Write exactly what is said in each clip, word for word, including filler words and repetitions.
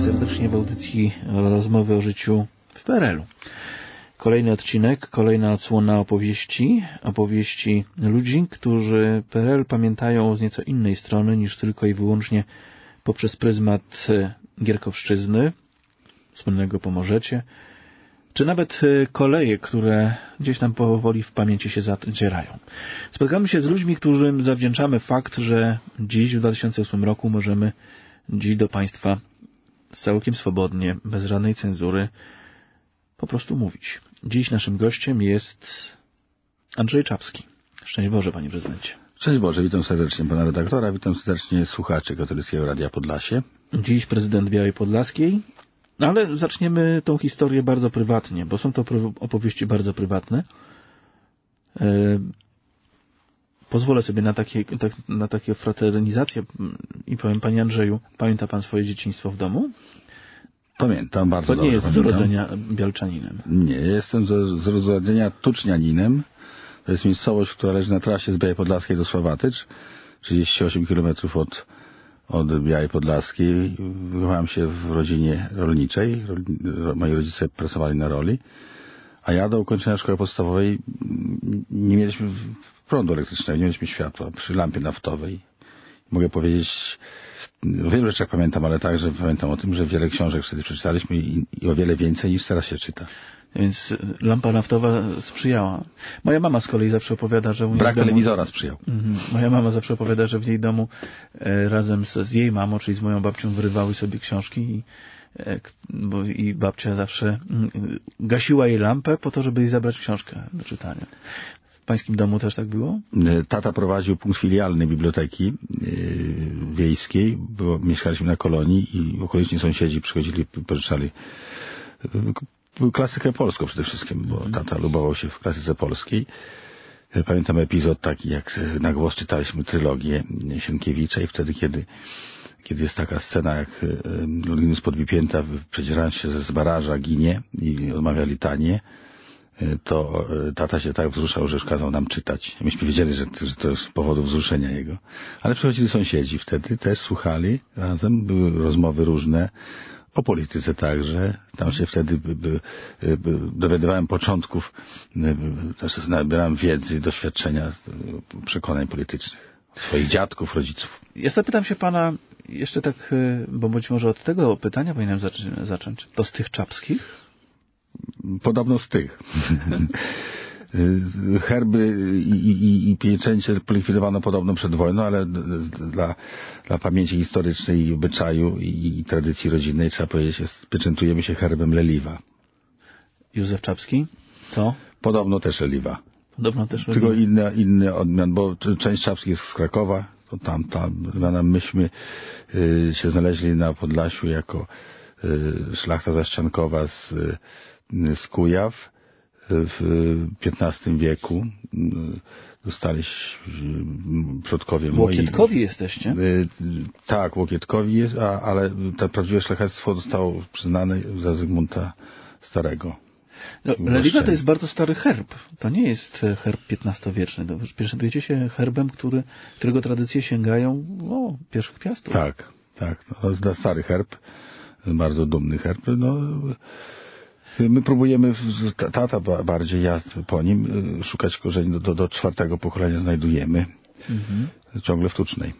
serdecznie w audycji Rozmowy o życiu w P R L u. Kolejny odcinek, kolejna odsłona opowieści, opowieści ludzi, którzy P R L pamiętają z nieco innej strony niż tylko i wyłącznie poprzez pryzmat Gierkowszczyzny, słynnego Pomorzecie, czy nawet koleje, które gdzieś tam powoli w pamięci się zadzierają. Spotkamy się z ludźmi, którym zawdzięczamy fakt, że dziś w dwa tysiące ósmym roku możemy dziś do Państwa całkiem swobodnie, bez żadnej cenzury po prostu mówić. Dziś naszym gościem jest Andrzej Czapski. Szczęść Boże, Panie Prezydencie. Szczęść Boże, witam serdecznie Pana redaktora, witam serdecznie słuchaczy Katolickiego Radia Podlasie. Dziś prezydent Białej Podlaskiej, ale zaczniemy tą historię bardzo prywatnie, bo są to opowieści bardzo prywatne. Pozwolę sobie na takie, tak, na takie fraternizacje i powiem, Panie Andrzeju, pamięta Pan swoje dzieciństwo w domu? Pamiętam, bardzo dobrze. To nie jest pamiętam. z urodzenia bielczaninem. Nie, jestem z, z urodzenia tucznianinem. To jest miejscowość, która leży na trasie z Białej Podlaskiej do Sławatycz, trzydzieści osiem kilometrów od, od Białej Podlaskiej. Wychowałem się w rodzinie rolniczej. Moi rodzice pracowali na roli. A ja do ukończenia szkoły podstawowej nie mieliśmy prądu elektrycznego, nie mieliśmy światła przy lampie naftowej. Mogę powiedzieć, o wielu rzeczach pamiętam, ale także pamiętam o tym, że wiele książek wtedy przeczytaliśmy i, i o wiele więcej niż teraz się czyta. Więc lampa naftowa sprzyjała. Moja mama z kolei zawsze opowiada, że u niej Brak domu... telewizora sprzyjał. Mhm. Moja mama zawsze opowiada, że w jej domu e, razem z, z jej mamą, czyli z moją babcią, wyrywały sobie książki i, e, bo, i babcia zawsze m, gasiła jej lampę po to, żeby jej zabrać książkę do czytania. W pańskim domu też tak było? Tata prowadził punkt filialny biblioteki yy, wiejskiej, bo mieszkaliśmy na kolonii i okoliczni sąsiedzi przychodzili, pożyczali yy, klasykę polską przede wszystkim, bo tata lubował się w klasyce polskiej. Pamiętam epizod taki, jak na głos czytaliśmy trylogię Sienkiewicza i wtedy, kiedy, kiedy jest taka scena, jak Longinus Podbipięta, przedzierając się z baraża, ginie i odmawia litanię, to tata się tak wzruszał, że już kazał nam czytać. Myśmy wiedzieli, że, że to jest z powodu wzruszenia jego. Ale przychodzili sąsiedzi wtedy, też słuchali razem, były rozmowy różne, o polityce także. Tam się wtedy by, by, by, dowiadywałem początków, by, też nabierałem wiedzy, doświadczenia, przekonań politycznych. Swoich dziadków, rodziców. Ja zapytam się Pana jeszcze tak, bo być może od tego pytania powinienem zacząć. To z tych Czapskich? Podobno z tych. Herby i, i, i pieczęcie polikwidowano podobno przed wojną, ale dla, dla pamięci historycznej i obyczaju i, i tradycji rodzinnej trzeba powiedzieć, jest, pieczętujemy się herbem Leliwa. Józef Czapski? To? Podobno też Leliwa. Podobno też Tylko Leliwa. inny, inny odmian, bo część Czapskich jest z Krakowa, to tam, tam, myśmy y, się znaleźli na Podlasiu jako y, szlachta zaściankowa z, y, z Kujaw. W piętnastym wieku dostaliśmy przodkowie moi. Łokietkowi jesteście? Tak, Łokietkowi jest, a, ale to prawdziwe szlachectwo zostało przyznane za Zygmunta Starego. No, Leliwa to jest bardzo stary herb. To nie jest herb piętnastowieczny. Pieczętujecie się herbem, który, którego tradycje sięgają o, pierwszych piastów. Tak, tak. No, to jest stary herb, bardzo dumny herb. No, my próbujemy, tata bardziej, ja po nim, szukać korzeni, do, do, do czwartego pokolenia znajdujemy. Mhm. Ciągle w Tucznej.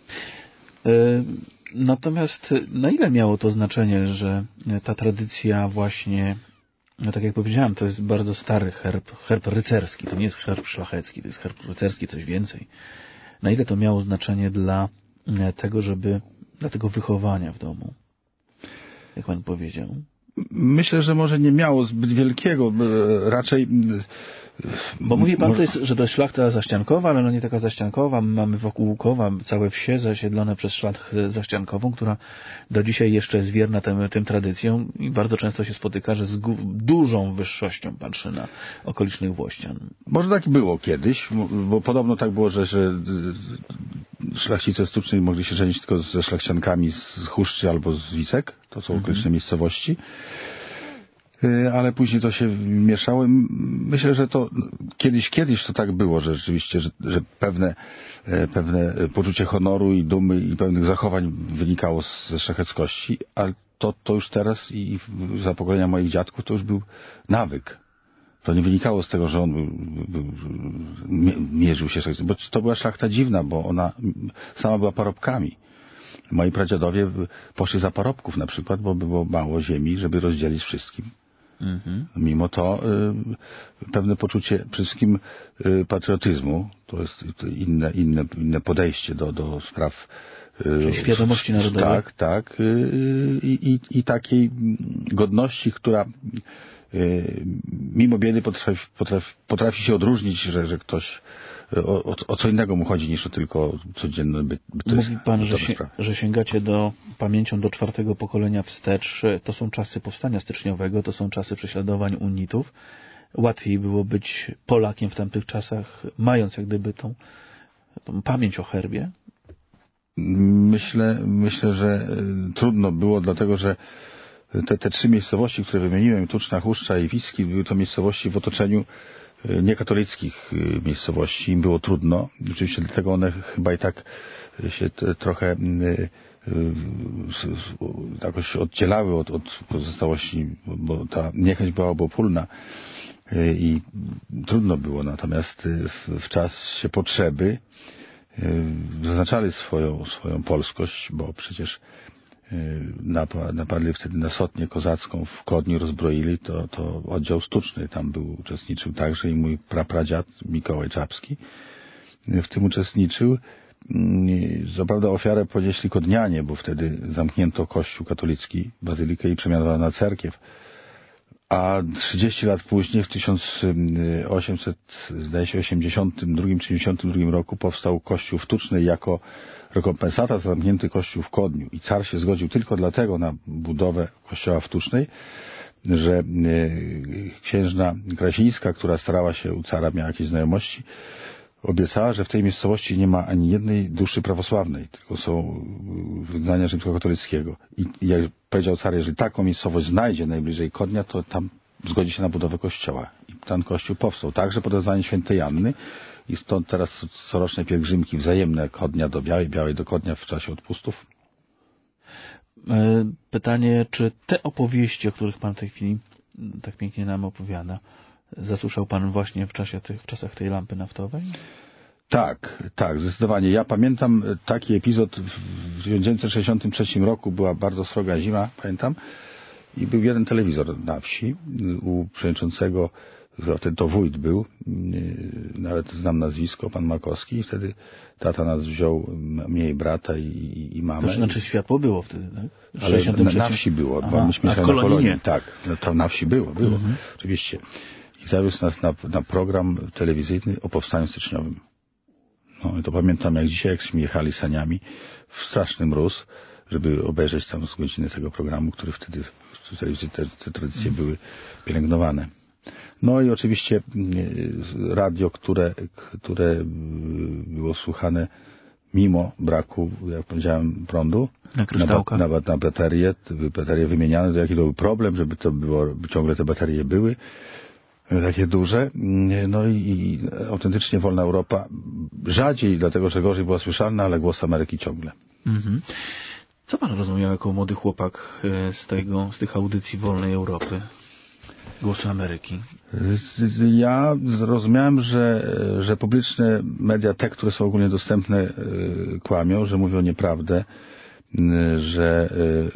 Natomiast na ile miało to znaczenie, że ta tradycja właśnie, no tak jak powiedziałem, to jest bardzo stary herb, herb rycerski, to nie jest herb szlachecki, to jest herb rycerski, coś więcej. Na ile to miało znaczenie dla tego, żeby, dla tego wychowania w domu? Jak pan powiedział? Myślę, że może nie miało zbyt wielkiego, raczej... Bo mówi pan, to jest, że to jest szlachta zaściankowa, ale no nie taka zaściankowa. Mamy wokół Łukowa całe wsie zasiedlone przez szlachtę zaściankową, która do dzisiaj jeszcze jest wierna tym, tym tradycjom i bardzo często się spotyka, że z dużą wyższością patrzy na okolicznych włościan. Może tak było kiedyś, bo podobno tak było, że, że szlachcice z Tucznej mogli się żenić tylko ze szlachciankami z Chuszczy albo z Wicek, to są okoliczne mhm. miejscowości. Ale później to się mieszało. Myślę, że to kiedyś, kiedyś to tak było, że rzeczywiście, że, że pewne, pewne poczucie honoru i dumy i pewnych zachowań wynikało ze szlacheckości, ale to, to już teraz i za pokolenia moich dziadków to już był nawyk. To nie wynikało z tego, że on był, był, mierzył się, bo to była szlachta dziwna, bo ona sama była parobkami. Moi pradziadowie poszli za parobków na przykład, bo było mało ziemi, żeby rozdzielić wszystkim. Mhm. Mimo to y, pewne poczucie przede wszystkim y, patriotyzmu, to jest to inne, inne, inne podejście do, do spraw y, świadomości narodowej. Tak, tak. Y, i, i takiej godności, która y, mimo biedy potrafi, potrafi, potrafi się odróżnić, że, że ktoś O, o, o co innego mu chodzi niż o tylko codzienne byt. Mówi pan, że, się, że sięgacie do pamięcią do czwartego pokolenia wstecz. To są czasy powstania styczniowego, to są czasy prześladowań unitów. Łatwiej było być Polakiem w tamtych czasach, mając jak gdyby tą, tą pamięć o herbie? Myślę, myślę, że trudno było, dlatego że te, te trzy miejscowości, które wymieniłem, Tuczna, Huszcza i Wiski, były to miejscowości w otoczeniu niekatolickich miejscowości. Im było trudno. Oczywiście dlatego one chyba i tak się t, trochę y, y, jakoś oddzielały od, od pozostałości, bo ta niechęć była obopólna y, i trudno było. Natomiast w, w czasie potrzeby y, zaznaczali swoją, swoją polskość, bo przecież napadli wtedy na sotnię kozacką w Kodniu, rozbroili, to, to oddział Stuczny tam był, uczestniczył także i mój prapradziad Mikołaj Czapski w tym uczestniczył. Co prawda ofiarę ponieśli Kodnianie, bo wtedy zamknięto kościół katolicki, bazylikę i przemianowano na cerkiew. A trzydzieści lat później, w tysiąc osiemset osiemdziesiątym drugim czy dziewięćdziesiątym drugim roku powstał kościół w Tucznej jako rekompensata za zamknięty kościół w Kodniu. I car się zgodził tylko dlatego na budowę kościoła w Tucznej, że księżna Krasińska, która starała się u cara, miała jakieś znajomości, obiecała, że w tej miejscowości nie ma ani jednej duszy prawosławnej, tylko są wyznania rzymskokatolickiego. I, I jak powiedział car, jeżeli taką miejscowość znajdzie najbliżej Kodnia, to tam zgodzi się na budowę kościoła. I ten kościół powstał także pod wezwaniem świętej Anny. I stąd teraz coroczne pielgrzymki wzajemne Kodnia do Białej, Białej do Kodnia w czasie odpustów. Pytanie, czy te opowieści, o których pan w tej chwili tak pięknie nam opowiada, zasłyszał pan właśnie w czasie tych, w czasach tej lampy naftowej? Tak, tak, zdecydowanie. Ja pamiętam taki epizod w tysiąc dziewięćset sześćdziesiątym trzecim roku, była bardzo sroga zima, pamiętam, i był jeden telewizor na wsi u przewodniczącego, wtedy to wójt był, nawet znam nazwisko, pan Makowski, i wtedy tata nas wziął, mnie i brata i, i mamę. To znaczy światło było wtedy, tak? Ale na, na wsi było, bo myśmy mieszkali na kolonii. Tak, to na wsi było, było, mhm. Oczywiście. I zawiózł nas na, na program telewizyjny o powstaniu styczniowym. No i to pamiętam jak dzisiaj, jakśmy jechali saniami w straszny mróz, żeby obejrzeć tam z godziny tego programu, który wtedy w telewizji te, te tradycje były pielęgnowane. No i oczywiście radio, które, które było słuchane mimo braku, jak powiedziałem, prądu. Na kryształkach. Na, na, na baterie, baterie wymieniane, to jaki to był problem, żeby to było, ciągle te baterie były takie duże. No i, i autentycznie wolna Europa rzadziej, dlatego że gorzej była słyszalna, ale głos Ameryki ciągle. Mhm. Co pan rozumiał jako młody chłopak z tego, z tych audycji Wolnej Europy? Głosu Ameryki. Ja zrozumiałem, że, że publiczne media, te, które są ogólnie dostępne, kłamią, że mówią nieprawdę, że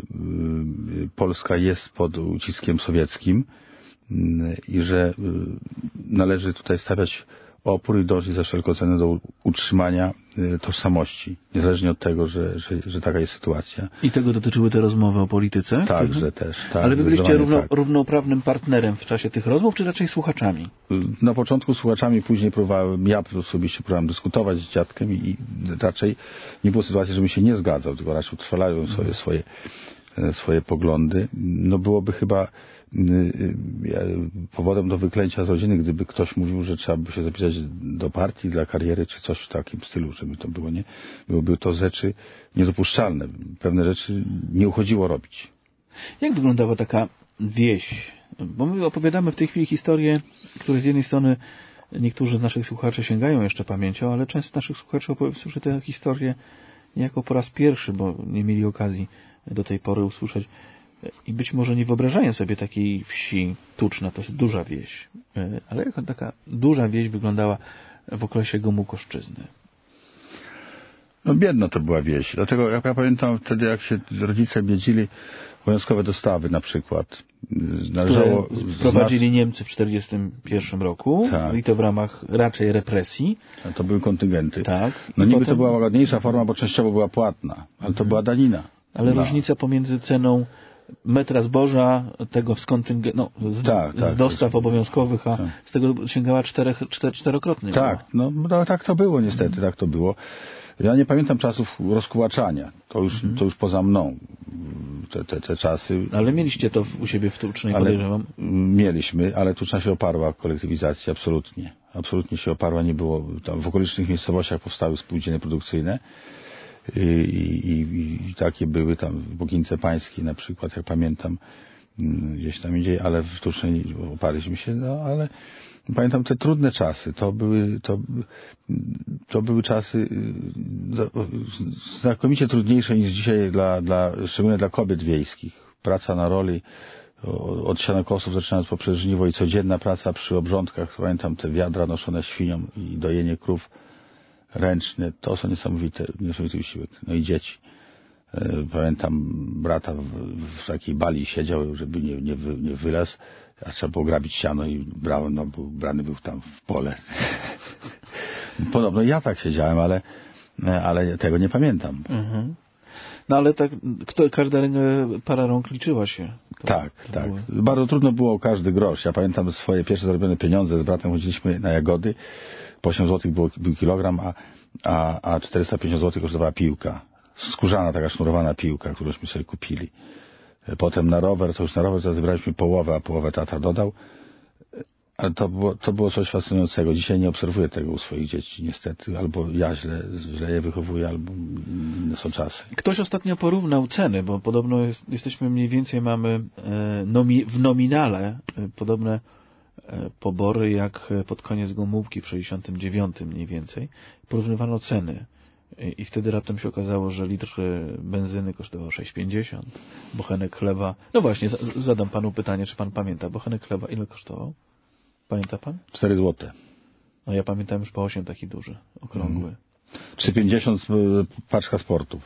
Polska jest pod uciskiem sowieckim i że należy tutaj stawiać opór i dążyć za wszelką cenę do utrzymania tożsamości, niezależnie od tego, że, że, że taka jest sytuacja. I tego dotyczyły te rozmowy o polityce? Także też. Tak, ale wy byliście równo, tak. równoprawnym partnerem w czasie tych rozmów, czy raczej słuchaczami? Na początku słuchaczami, później próbowałem, ja osobiście próbowałem dyskutować z dziadkiem i, i raczej nie było sytuacji, żebym się nie zgadzał, tylko raczej utrwalałem swoje, swoje, swoje poglądy. No byłoby chyba powodem do wyklęcia z rodziny, gdyby ktoś mówił, że trzeba by się zapisać do partii dla kariery, czy coś w takim stylu, żeby to było, nie? Byłoby to rzeczy niedopuszczalne. Pewne rzeczy nie uchodziło robić. Jak wyglądała taka wieś? Bo my opowiadamy w tej chwili historię, które z jednej strony niektórzy z naszych słuchaczy sięgają jeszcze pamięcią, ale część z naszych słuchaczy słyszy tę historię niejako po raz pierwszy, bo nie mieli okazji do tej pory usłyszeć i być może nie wyobrażają sobie takiej wsi Tuczna, to jest duża wieś, ale jak taka duża wieś wyglądała w okresie Gomułkoszczyzny? No biedna to była wieś. Dlatego jak ja pamiętam wtedy, jak się rodzice biedzili obowiązkowe dostawy na przykład. Należało które wprowadzili Niemcy w czterdziestym pierwszym roku, tak. I to w ramach raczej represji. A to były kontyngenty. Tak. No niby potem... to była łagodniejsza forma, bo częściowo była płatna, ale mhm. to była danina. Ale dla... różnica pomiędzy ceną metra zboża, tego z kontyngentu, no, z, tak, z tak, dostaw to... obowiązkowych, a tak. z tego sięgała czterech, czter, czterokrotnie. Tak, no, no tak to było niestety, mhm. tak to było. Ja nie pamiętam czasów rozkułaczania. To już, mhm. to już poza mną. Te, te, te czasy. Ale mieliście to u siebie w Tucznej, ale podejrzewam. Mieliśmy, ale Tuczna się oparła kolektywizacji, absolutnie. Absolutnie się oparła, nie było. Tam w okolicznych miejscowościach powstały spółdzielnie produkcyjne i, i, i takie były tam w Bogince Pańskiej na przykład, jak pamiętam, gdzieś tam indziej, ale w Tucznej oparliśmy się, no ale pamiętam te trudne czasy. To były, to, to były czasy znakomicie trudniejsze niż dzisiaj, dla, dla, szczególnie dla kobiet wiejskich. Praca na roli od sianokosów, zaczynając poprzez żniwo i codzienna praca przy obrządkach. Pamiętam te wiadra noszone świniom i dojenie krów ręczne. To są niesamowite, niesamowity wysiłek. No i dzieci. Pamiętam brata w, w takiej bali siedział, żeby nie, nie, wy, nie wylazł, a trzeba było grabić siano i brał, no, był, brany był tam w pole. Podobno ja tak siedziałem, ale, ale tego nie pamiętam. Mhm. No ale tak, kto, każda para rąk liczyła się. To, tak, to tak. było... Bardzo trudno było każdy grosz. Ja pamiętam swoje pierwsze zarobione pieniądze. Z bratem chodziliśmy na jagody. Po osiem złotych było, był kilogram, a, a, a czterysta pięćdziesiąt złotych kosztowała piłka. Skórzana, taka sznurowana piłka, którąśmy sobie kupili. Potem na rower, to już na rower to zebraliśmy połowę, a połowę tata dodał. Ale to było, to było coś fascynującego. Dzisiaj nie obserwuję tego u swoich dzieci, niestety. Albo ja źle, źle je wychowuję, albo inne są czasy. Ktoś ostatnio porównał ceny, bo podobno jest, jesteśmy mniej więcej, mamy e, nomi, w nominale e, podobne e, pobory jak pod koniec Gomułki w sześćdziesiątym dziewiątym mniej więcej. Porównywano ceny. I wtedy raptem się okazało, że litr benzyny kosztował sześć pięćdziesiąt, bochenek chleba... No właśnie, zadam panu pytanie, czy pan pamięta. Bochenek chleba ile kosztował? Pamięta pan? cztery złote. No ja pamiętam już po osiem taki duży, okrągły. Hmm. trzy pięćdziesiąt paczka sportów.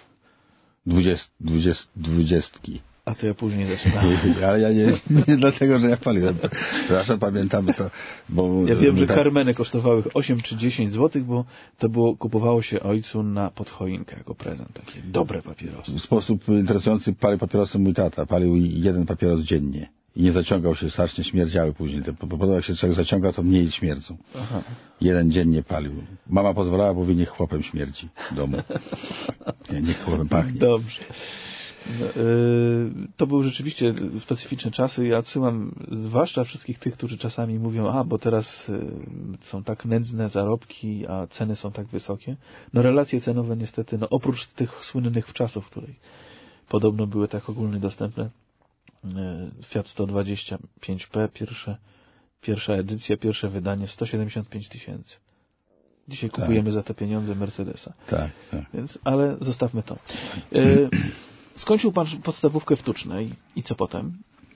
Dwudziestki. A to ja później zaczynałem. Ale ja nie, nie dlatego, że ja paliłem. Przepraszam, pamiętam to. Bo ja wiem, że tak... karmeny kosztowały osiem czy dziesięć złotych, bo to było, kupowało się ojcu na podchoinkę jako prezent. Takie dobre papierosy. W sposób interesujący palił papierosy mój tata. Palił jeden papieros dziennie. I nie zaciągał się, strasznie śmierdziały później. Podobno jak się człowiek zaciąga, to mniej śmierdzą. Aha. Jeden dziennie palił. Mama pozwalała, mówi, niech chłopem śmierdzi w domu. Nie, niech chłopem pachnie. Dobrze. No, yy, to były rzeczywiście specyficzne czasy. Ja odsyłam zwłaszcza wszystkich tych, którzy czasami mówią, a bo teraz yy, są tak nędzne zarobki, a ceny są tak wysokie. No relacje cenowe niestety, no oprócz tych słynnych wczasów, które podobno były tak ogólnie dostępne, yy, Fiat sto dwadzieścia pięć P, pierwsze, pierwsza edycja, pierwsze wydanie, sto siedemdziesiąt pięć tysięcy. Dzisiaj kupujemy tak za te pieniądze Mercedesa. Tak, tak. Więc, ale zostawmy to. Yy, Skończył pan podstawówkę w Tucznej i co potem?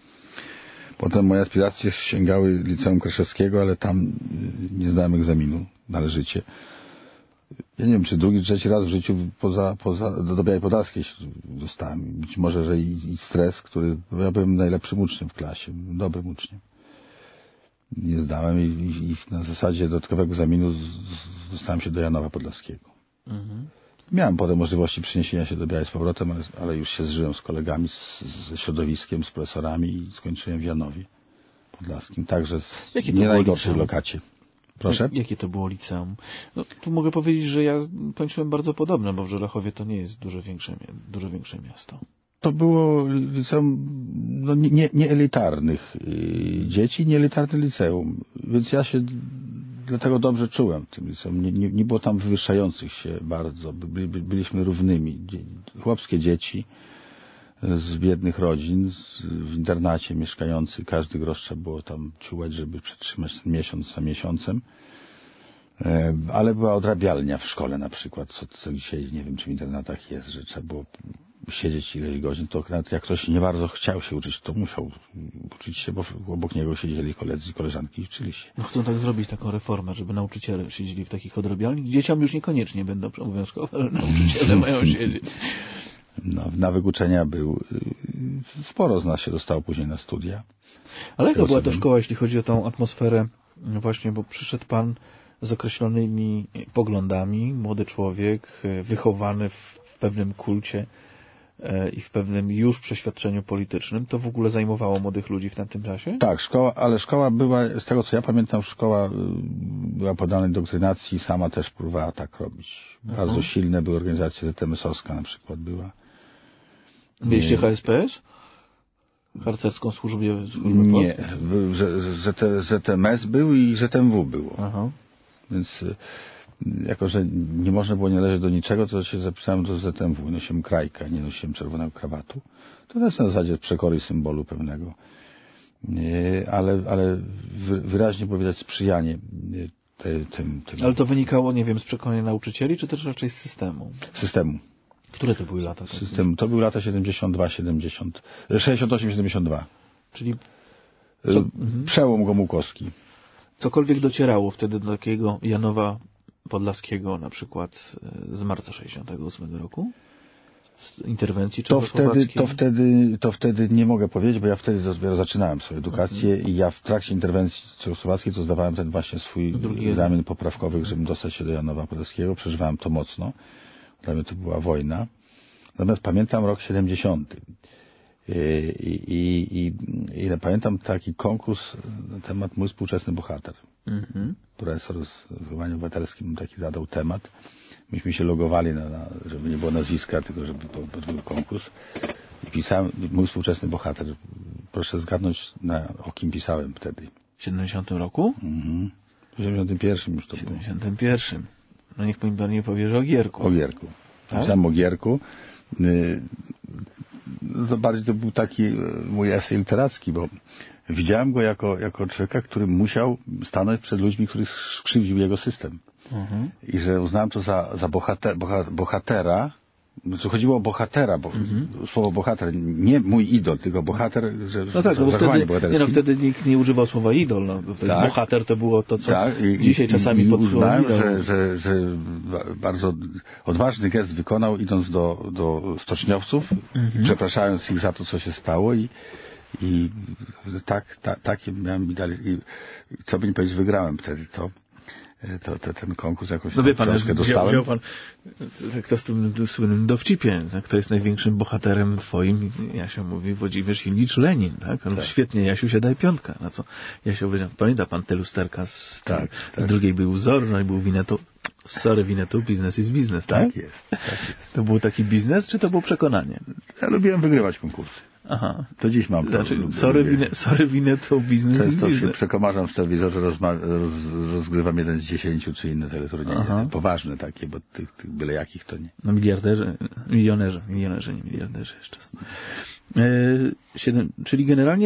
Potem moje aspiracje sięgały Liceum Kraszewskiego, ale tam nie zdałem egzaminu należycie. Ja nie wiem, czy drugi, trzeci raz w życiu poza, poza do Białej Podlaskiej dostałem. Być może, że i, i stres, który... Ja byłem najlepszym uczniem w klasie, dobrym uczniem. Nie zdałem i, i, i na zasadzie dodatkowego egzaminu z, z, dostałem się do Janowa Podlaskiego. Mhm. Miałem potem możliwości przeniesienia się do Białej z powrotem, ale, ale już się zżyłem z kolegami, z, ze środowiskiem, z profesorami i skończyłem w Janowie Podlaskim. Także z nie najgorszej lokacie. Proszę? Jak, jakie to było liceum? No, tu mogę powiedzieć, że ja kończyłem bardzo podobne, bo w Żelachowie to nie jest dużo większe, dużo większe miasto. To było liceum no, nie, nie elitarnych yy, dzieci, nie elitarne liceum. Więc ja się dlatego dobrze czułem w tym liceum. Nie, nie, nie było tam wywyższających się bardzo. By, by, byliśmy równymi. Chłopskie dzieci z biednych rodzin, z, w internacie mieszkający. Każdy grosz trzeba było tam ciułać, żeby przetrzymać ten miesiąc za miesiącem. Ale była odrabialnia w szkole na przykład, co, co dzisiaj nie wiem, czy w internatach jest, że trzeba było siedzieć ileś godzin, to nawet jak ktoś nie bardzo chciał się uczyć, to musiał uczyć się, bo obok niego siedzieli koledzy i koleżanki i uczyli się. No chcą tak zrobić taką reformę, żeby nauczyciele siedzieli w takich odrabialni. Dzieciom już niekoniecznie będą obowiązkowe, ale nauczyciele mają siedzieć. No, nawyk uczenia był, sporo z nas się dostało później na studia. Ale jaka była to szkoła, jeśli chodzi o tą atmosferę, właśnie, bo przyszedł pan z określonymi poglądami, młody człowiek, wychowany w pewnym kulcie i w pewnym już przeświadczeniu politycznym. To w ogóle zajmowało młodych ludzi w tamtym czasie? Tak, szkoła, ale szkoła była, z tego co ja pamiętam, szkoła była poddana doktrynacji, sama też próbowała tak robić. Bardzo Aha. silne były organizacje, Z M S-owska na przykład była. Mieliście H S P S? Harcerską służbę? Nie, Z M S był i Z M W było. Aha. Więc jako, że nie można było nie należeć do niczego, to się zapisałem do Z M W. Nosiłem krajkę, nie nosiłem czerwonego krawatu. To jest na zasadzie przekory symbolu pewnego. Ale, ale wyraźnie było widać sprzyjanie tym, tym. Ale to wynikało, nie wiem, z przekonania nauczycieli, czy też raczej z systemu? Systemu. Które to były lata? System, to były lata siedemdziesiąt dwa, siedemdziesiąt, sześćdziesiąt osiem, siedemdziesiąt dwa. Czyli co? Przełom Gomułkowski. Cokolwiek docierało wtedy do takiego Janowa Podlaskiego, na przykład z marca sześćdziesiątego ósmego roku? Z interwencji to wtedy, to wtedy, to wtedy nie mogę powiedzieć, bo ja wtedy dopiero zaczynałem swoją edukację mhm. i ja w trakcie interwencji czechosłowackiej to zdawałem ten właśnie swój Drugi egzamin jeden. poprawkowy, żeby dostać się do Janowa Podlaskiego. Przeżywałem to mocno. Dla mnie to była wojna. Natomiast pamiętam rok siedemdziesiąty. I, i, i, i pamiętam taki konkurs na temat Mój współczesny bohater. Mm-hmm. Profesor z wychowania obywatelskim taki zadał temat. Myśmy się logowali, na, na, żeby nie było nazwiska, tylko żeby był konkurs. I pisałem Mój współczesny bohater. Proszę zgadnąć, na, o kim pisałem wtedy. W siedemdziesiątym roku? Mhm. W siedemdziesiątym pierwszym już to było. W siedemdziesiątym pierwszym. No niech mi pan nie powie, że o Gierku. O Gierku. Tak? Pisałem o Gierku. To bardziej to był taki mój esej literacki, bo widziałem go jako, jako człowieka, który musiał stanąć przed ludźmi, których skrzywdził jego system. Mhm. I że uznałem to za, za bohater, bohatera, co chodziło o bohatera, bo mhm. słowo bohater, nie mój idol, tylko bohater, że no tak, no bo wtedy, nie no, wtedy nikt nie używał słowa idol, no, bo tak. Bohater to było to, co tak. I, dzisiaj i, czasami i uznałem, że, że, że bardzo odważny gest wykonał, idąc do, do stoczniowców, mhm. przepraszając ich za to, co się stało i, i tak, ta, takie miałem i dalej, i co by nie powiedzieć, wygrałem wtedy to. To, to, ten konkurs jakąś no wie pan, książkę dostałem. Wziął pan, jak to z tym słynnym dowcipie, tak? Kto jest największym bohaterem twoim, Jasio mówi, Włodzimierz Ilicz Lenin, tak? Ale tak. Świetnie, Jasiu się daj piątka. Na co Jasio powiedział, pamięta pan te lusterka z, tak, z tak. drugiej był wzor, no i był Winnetou. Sorry, Winnetou, biznes is biznes, tak? Tak jest, tak jest. To był taki biznes, czy to było przekonanie? Ja lubiłem wygrywać konkursy. Aha. To dziś mam to. Znaczy, sorry, wine, sorry Winnetou, biznes is Często biznes. się przekomarzam w telewizorze, rozma- roz, rozgrywam jeden z dziesięciu, czy inne teleturnieje. Poważne takie, bo tych, tych byle jakich to nie. No miliarderzy, milionerzy, milionerzy, nie miliarderzy jeszcze są. E, siedem, czyli generalnie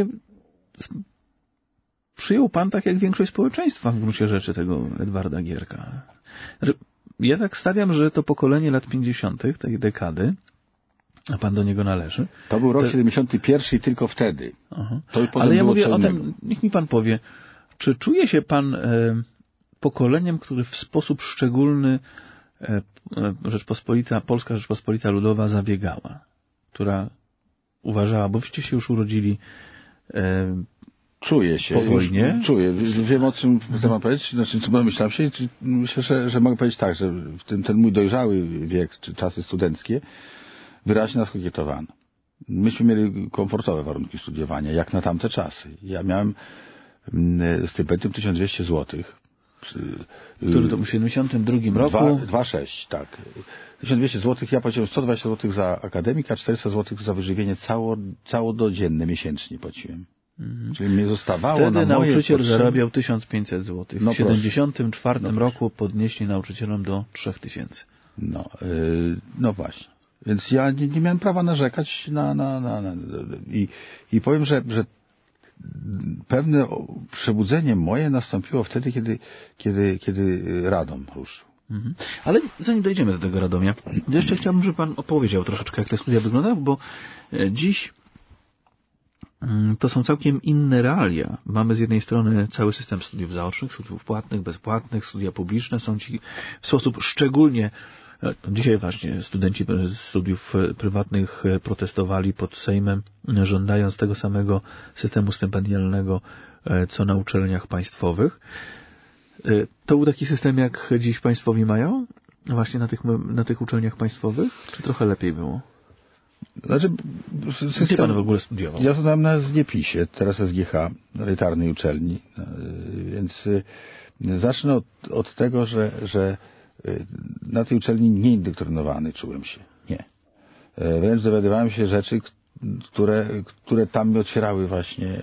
przyjął pan tak jak większość społeczeństwa w gruncie rzeczy tego Edwarda Gierka. Znaczy, ja tak stawiam, że to pokolenie lat pięćdziesiątych, tej dekady, a pan do niego należy. To był rok to... siedemdziesiąty pierwszy i tylko wtedy. Aha. To i Ale ja mówię o tym, niech mi pan powie, czy czuje się pan e, pokoleniem, który w sposób szczególny e, Rzeczpospolita, Polska Rzeczpospolita Ludowa zabiegała, która uważała, bo wyście się już urodzili e, Czuję się. Po wojnie? Czuję. Wiem, o czym chcę mam powiedzieć. Znaczy, co myślałem się. Myślę, że, że mogę powiedzieć tak, że w ten, ten mój dojrzały wiek, czy czasy studenckie, wyraźnie nas kokietowano. Myśmy mieli komfortowe warunki studiowania, jak na tamte czasy. Ja miałem stypendium tysiąc dwieście złotych. Który to w siedemdziesiątym drugim roku? dwa przecinek sześć, tak. tysiąc dwieście złotych, ja płaciłem sto dwadzieścia złotych za akademika, czterysta złotych za wyżywienie cało, całodzienne, miesięcznie płaciłem. Mhm. Czyli mnie zostawało Wtedy na moje nauczyciel potrzeby... zarabiał tysiąc pięćset złotych. No w siedemdziesiątym czwartym no roku podnieśli nauczycielom do trzech tysięcy. No, yy, no właśnie. Więc ja nie, nie miałem prawa narzekać na... na, na, na i, I powiem, że, że pewne przebudzenie moje nastąpiło wtedy, kiedy, kiedy, kiedy Radom ruszył. Mhm. Ale zanim dojdziemy do tego Radomia, jeszcze chciałbym, żeby pan opowiedział troszeczkę, jak te studia wyglądały, bo dziś to są całkiem inne realia. Mamy z jednej strony cały system studiów zaocznych, studiów płatnych, bezpłatnych, studia publiczne są ci w sposób szczególnie. Dzisiaj właśnie studenci studiów prywatnych protestowali pod Sejmem, żądając tego samego systemu stypendialnego, co na uczelniach państwowych. To był taki system, jak dziś państwowi mają? Właśnie na tych, na tych uczelniach państwowych? Czy trochę lepiej było? Znaczy, system, gdzie pan w ogóle studiował? Ja studiowałem na S G P I S-ie, teraz S G H, elitarnej uczelni. Więc zacznę od, od tego, że, że na tej uczelni nie indoktrynowany czułem się. Nie. Wręcz dowiadywałem się rzeczy, które, które tam mi otwierały właśnie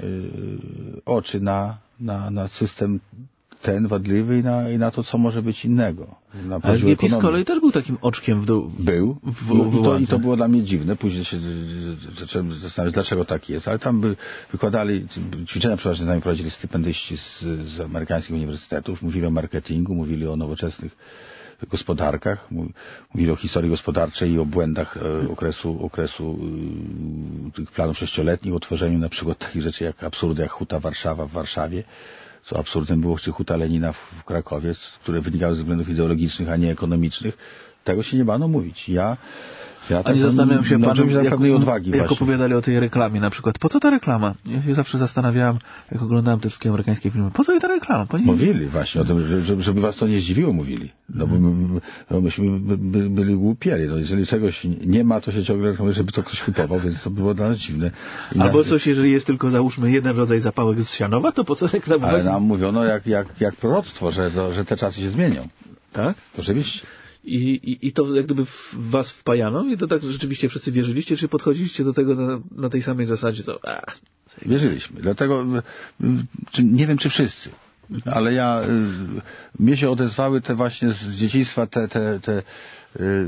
oczy na, na, na system ten wadliwy i na, i na to, co może być innego. Na Ale S G P I S z kolei też był takim oczkiem w dół. Był. W, w, I, to, I to było dla mnie dziwne. Później się zacząłem zastanawiać, dlaczego tak jest. Ale tam by wykładali, ćwiczenia przeważnie z nami prowadzili stypendyści z, z amerykańskich uniwersytetów. Mówili o marketingu, mówili o nowoczesnych gospodarkach, mówili o historii gospodarczej i o błędach okresu, okresu tych planów sześcioletnich, o tworzeniu na przykład takich rzeczy jak absurdy, jak Huta Warszawa w Warszawie, co absurdem było, czy Huta Lenina w Krakowie, które wynikały ze względów ideologicznych, a nie ekonomicznych. Tego się nie bano mówić. Ja, ja tak zastanawiam się, pan, się jak, odwagi jak opowiadali o tej reklamie na przykład. Po co ta reklama? Ja się zawsze zastanawiałem, jak oglądałem te wszystkie amerykańskie filmy. Po co ta reklama? Po nie... Mówili właśnie o tym, żeby, żeby was to nie zdziwiło, mówili. No bo my, no myśmy by, by, byli głupieli. No jeżeli czegoś nie ma, to się ciągle reklamuje, żeby to ktoś kupował, więc to było dla nas dziwne. I Albo nas... coś, jeżeli jest tylko załóżmy jeden rodzaj zapałek z Sianowa, to po co reklamować? Ale nam mówiono jak, jak, jak proroctwo, że, że te czasy się zmienią. Tak? Oczywiście. I, i, I to jak gdyby w was wpajano? I to tak rzeczywiście wszyscy wierzyliście? Czy podchodziliście do tego na, na tej samej zasadzie? Co, a, wierzyliśmy. Dlatego czy, nie wiem, czy wszyscy. Ale ja, y, mnie się odezwały te właśnie z dzieciństwa te, te, te y,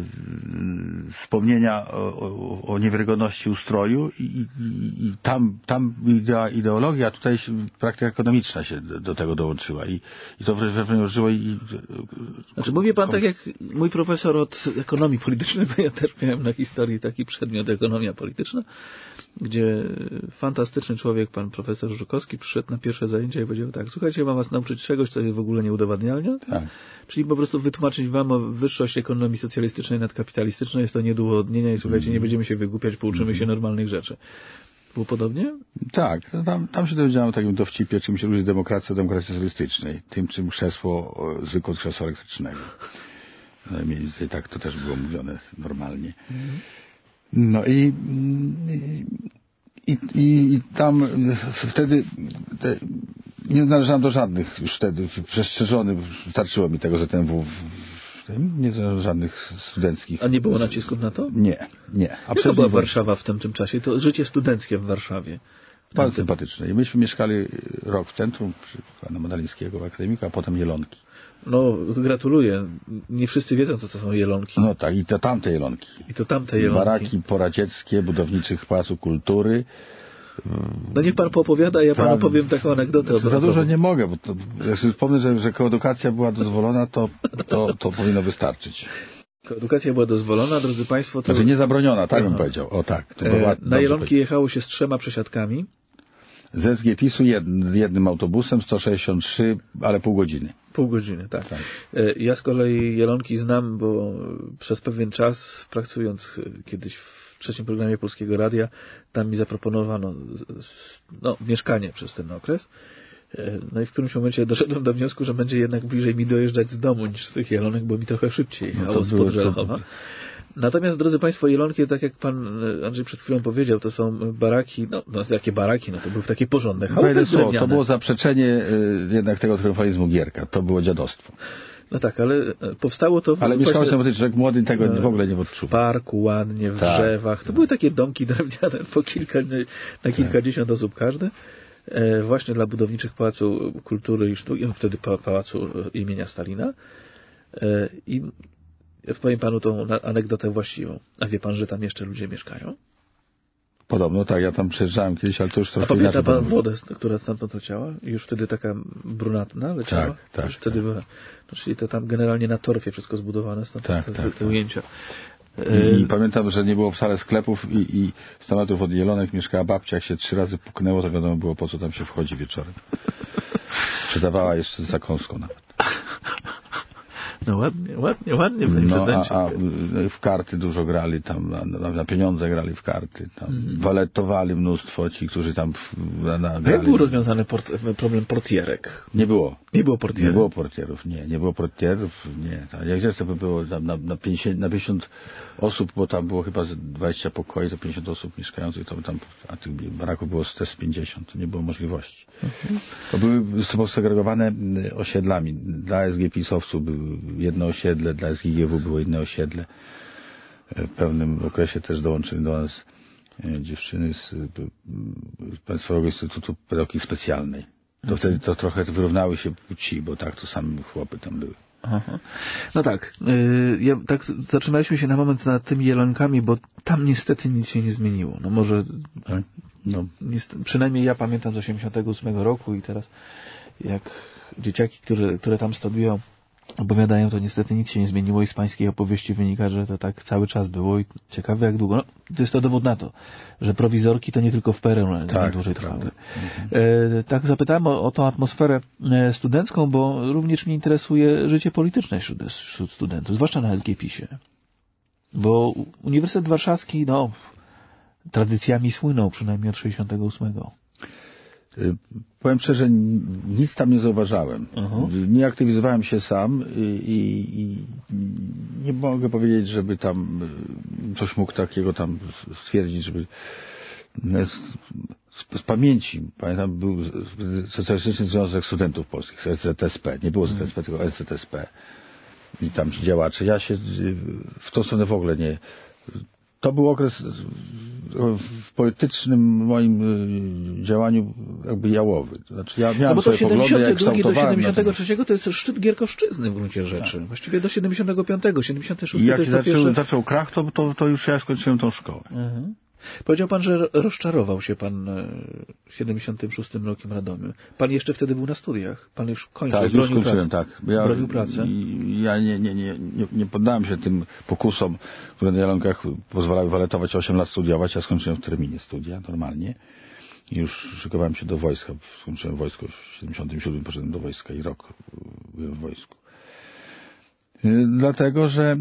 wspomnienia o, o, o niewiarygodności ustroju i, i, i tam, tam idea, ideologia, tutaj się, praktyka ekonomiczna się do, do tego dołączyła i, i to wręcz i Znaczy mówi pan tak jak mój profesor od ekonomii politycznej, bo ja też miałem na historii taki przedmiot ekonomia polityczna, gdzie fantastyczny człowiek, pan profesor Żukowski, przyszedł na pierwsze zajęcia i powiedział tak: słuchajcie, mam was nauczyć czegoś, co jest w ogóle nieudowadnialne, tak. Czyli po prostu wytłumaczyć wam o wyższość ekonomii socjalistycznej nad kapitalistyczną, jest to nie do udowodnienia i słuchajcie, nie będziemy się wygłupiać, pouczymy się normalnych rzeczy. Było podobnie? Tak, tam, tam się dowiedziałem o takim dowcipie, czym się różni demokracja od demokracji socjalistycznej, tym czym krzesło, zwykłe od krzesła elektrycznego. Mniej więcej tak to też było mówione normalnie. No i, i, i, i tam wtedy te, nie należałem do żadnych już wtedy, przestrzeżony, wystarczyło mi tego Z M W, nie do żadnych studenckich. A nie było nacisków na to? Nie, nie. Jaka była Warszawa w tamtym czasie? To życie studenckie w Warszawie. Bardzo sympatyczne. I myśmy mieszkali rok w centrum, przy pana Modalińskiego, akademika, a potem Jelonki. No, gratuluję. Nie wszyscy wiedzą, co to są Jelonki. No tak, i to tamte Jelonki. I to tamte Jelonki. Baraki poradzieckie, budowniczych Pałacu Kultury. No niech pan poopowiada, ja panu powiem taką anegdotę. Za dużo nie mogę, bo to, jak sobie wspomnę, że, że koedukacja była dozwolona, to, to, to powinno wystarczyć. Koedukacja była dozwolona, drodzy państwo. To... Znaczy nie zabroniona, tak Aha. bym powiedział. O tak. To była, e, na Jelonki jechało się z trzema przesiadkami. Z S G P I S-u jednym, jednym autobusem, sto sześćdziesiąt trzy, ale pół godziny. Pół godziny, tak. tak. Ja z kolei Jelonki znam, bo przez pewien czas, pracując kiedyś w trzecim programie Polskiego Radia, tam mi zaproponowano no, mieszkanie przez ten okres. No i w którymś momencie doszedłem do wniosku, że będzie jednak bliżej mi dojeżdżać z domu niż z tych Jelonek, bo mi trochę szybciej jechało no spod Żelachowa. Natomiast, drodzy państwo, Jelonki, tak jak pan Andrzej przed chwilą powiedział, to są baraki, no, no jakie baraki, no to były takie porządne chałupy drewniane. To było zaprzeczenie y, jednak tego triumfalizmu Gierka, to było dziadostwo. No tak, ale powstało to... Ale mieszkałeś na człowiek młody tego w ogóle nie odczuwał. W parku, ładnie, w tak. drzewach. To były takie domki drewniane po kilka, na kilkadziesiąt tak. osób każde. E, właśnie dla budowniczych Pałacu Kultury i Sztuki, wtedy Pałacu imienia Stalina. E, I powiem panu tą anegdotę właściwą. A wie pan, że tam jeszcze ludzie mieszkają? Podobno tak, ja tam przejeżdżałem kiedyś, ale to już trochę A pamięta inaczej. pan wodę, która stamtąd leciała? Już wtedy taka brunatna leciała? Tak, tak. Już wtedy tak. była. No, czyli to tam generalnie na torfie wszystko zbudowane, stąd Tak, te, tak, te, te tak. ujęcia. I, I pamiętam, że nie było wcale sklepów i, i sto metrów od Jelonek mieszkała babcia, jak się trzy razy puknęło, to wiadomo było, po co tam się wchodzi wieczorem. Sprzedawała jeszcze z zakąską nawet. No ładnie, ładnie, ładnie w tym No, prezencie. a, a w karty dużo grali, tam na, na pieniądze grali w karty, tam mm. waletowali mnóstwo ci, którzy tam na, na, grali. Jak był rozwiązany port, problem portierek? Nie było. Nie było portierów? Nie było portierów, nie. Nie było portierów, nie. Tak, jak gdzieś to by było tam na, na, pięćdziesiąt, na pięćdziesiąt osób, bo tam było chyba dwadzieścia pokoi, to pięćdziesiąt osób mieszkających, to tam, a tych baraków było z pięćdziesiąt, to nie było możliwości. Mhm. To były segregowane osiedlami. Dla S G PiS-owców były jedno osiedle, dla S G G W było inne osiedle. W pewnym okresie też dołączyli do nas dziewczyny z Państwowego Instytutu Pedagogiki Specjalnej. To mhm. wtedy to trochę wyrównały się płci, bo tak to same chłopy tam były. Aha. No tak, yy, ja, tak zatrzymaliśmy się na moment nad tymi Jelonkami, bo tam niestety nic się nie zmieniło. No może, tak? No. niestety, przynajmniej ja pamiętam z osiemdziesiątego ósmego roku i teraz jak dzieciaki, które, które tam studiują, opowiadają, to niestety nic się nie zmieniło i z pańskiej opowieści wynika, że to tak cały czas było i ciekawe jak długo. No, to jest to dowód na to, że prowizorki to nie tylko w P R L tak, dłużej trwały. Mhm. E, tak zapytałem o, o tą atmosferę studencką, bo również mnie interesuje życie polityczne wśród, wśród studentów, zwłaszcza na S G PiS-ie. Bo Uniwersytet Warszawski, no, tradycjami słynął, przynajmniej od sześćdziesiątego ósmego. Powiem szczerze, nic tam nie zauważałem. Uh-huh. Nie aktywizowałem się sam i, i, i nie mogę powiedzieć, żeby tam coś mógł takiego tam stwierdzić, żeby z, z, z pamięci, pamiętam, był Socjalistyczny Związek Studentów Polskich, S Z S P. Nie było Z Z S P, uh-huh. tylko S Z S P. I tam ci działacze. Ja się w tą stronę w ogóle nie... To był okres w politycznym moim działaniu jakby jałowy. To znaczy ja miałem no bo to swoje poglądy, ja do siedemdziesiątego trzeciego to jest szczyt Gierkowszczyzny w gruncie rzeczy. Tak. Właściwie do siedemdziesiątego piątego, siedemdziesiąty szósty I jak to jest zaczął, pierwsze... zaczął krach, to, to, to już ja skończyłem tą szkołę. Mhm. Powiedział pan, że rozczarował się pan siedemdziesiątym szóstym rokiem Radomiu. Pan jeszcze wtedy był na studiach. Pan już kończył, tak, bronił już skończyłem, pracę. Tak. Ja, bronił pracę. Ja nie, nie, nie, nie, nie poddałem się tym pokusom, które na Jelonkach pozwalały waletować osiem lat studiować. Ja skończyłem w terminie studia, normalnie. I już szykowałem się do wojska. Skończyłem wojsko w siedemdziesiątym siódmym, poszedłem do wojska i rok byłem w wojsku. Dlatego, że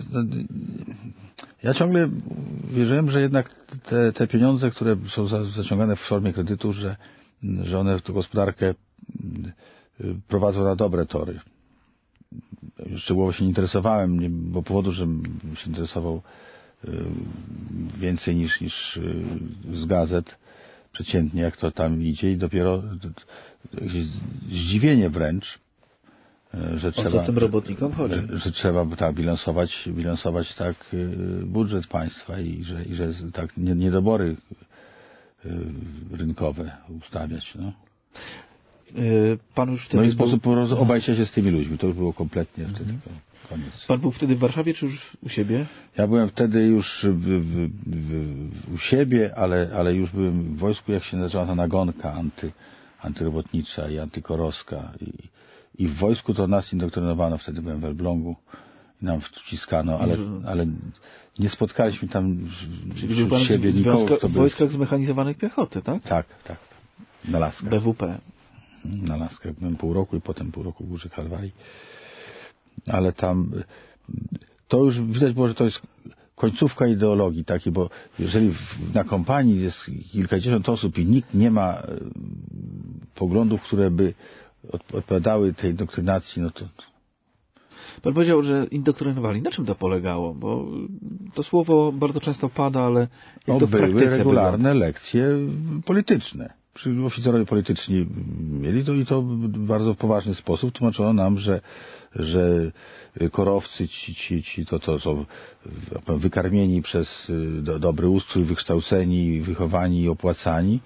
ja ciągle wierzyłem, że jednak te, te pieniądze, które są zaciągane w formie kredytu, że, że one tę gospodarkę prowadzą na dobre tory. Szczegółowo się nie interesowałem, nie, bo powodu, że się interesował więcej niż, niż z gazet, przeciętnie jak to tam idzie i dopiero zdziwienie wręcz, że trzeba, o co tym robotnikom chodzi? Że, że trzeba tak bilansować, bilansować tak budżet państwa i że, i że tak niedobory rynkowe ustawiać. No. Pan już wtedy no i sposób był... obejścia się z tymi ludźmi. To już było kompletnie wtedy koniec. Pan był wtedy w Warszawie czy już u siebie? Ja byłem wtedy już w, w, w, u siebie, ale, ale już byłem w wojsku, jak się nazywa ta nagonka anty, antyrobotnicza i antykorowska. I, I w wojsku to nas indoktrynowano, wtedy byłem w Elblągu i nam wciskano, ale, ale nie spotkaliśmy tam Czyli wśród siebie w nikogo, kto by... w wojskach zmechanizowanych piechoty, tak? Tak, tak. Na Laskach. B W P. Na Laskach byłem pół roku i potem pół roku w Górze Kalwarii. Ale tam to już widać było, że to jest końcówka ideologii takiej, bo jeżeli w, na kompanii jest kilkadziesiąt osób i nikt nie ma poglądów, które by odpowiadały tej indoktrynacji, no to... Pan powiedział, że indoktrynowali. Na czym to polegało? Bo to słowo bardzo często pada, ale jak no, to w były praktyce regularne było? lekcje polityczne. Oficerowie polityczni mieli to i to w bardzo poważny sposób tłumaczono nam, że, że korowcy ci, ci, ci to, to są wykarmieni przez do, dobry ustrój, wykształceni, wychowani i opłacani,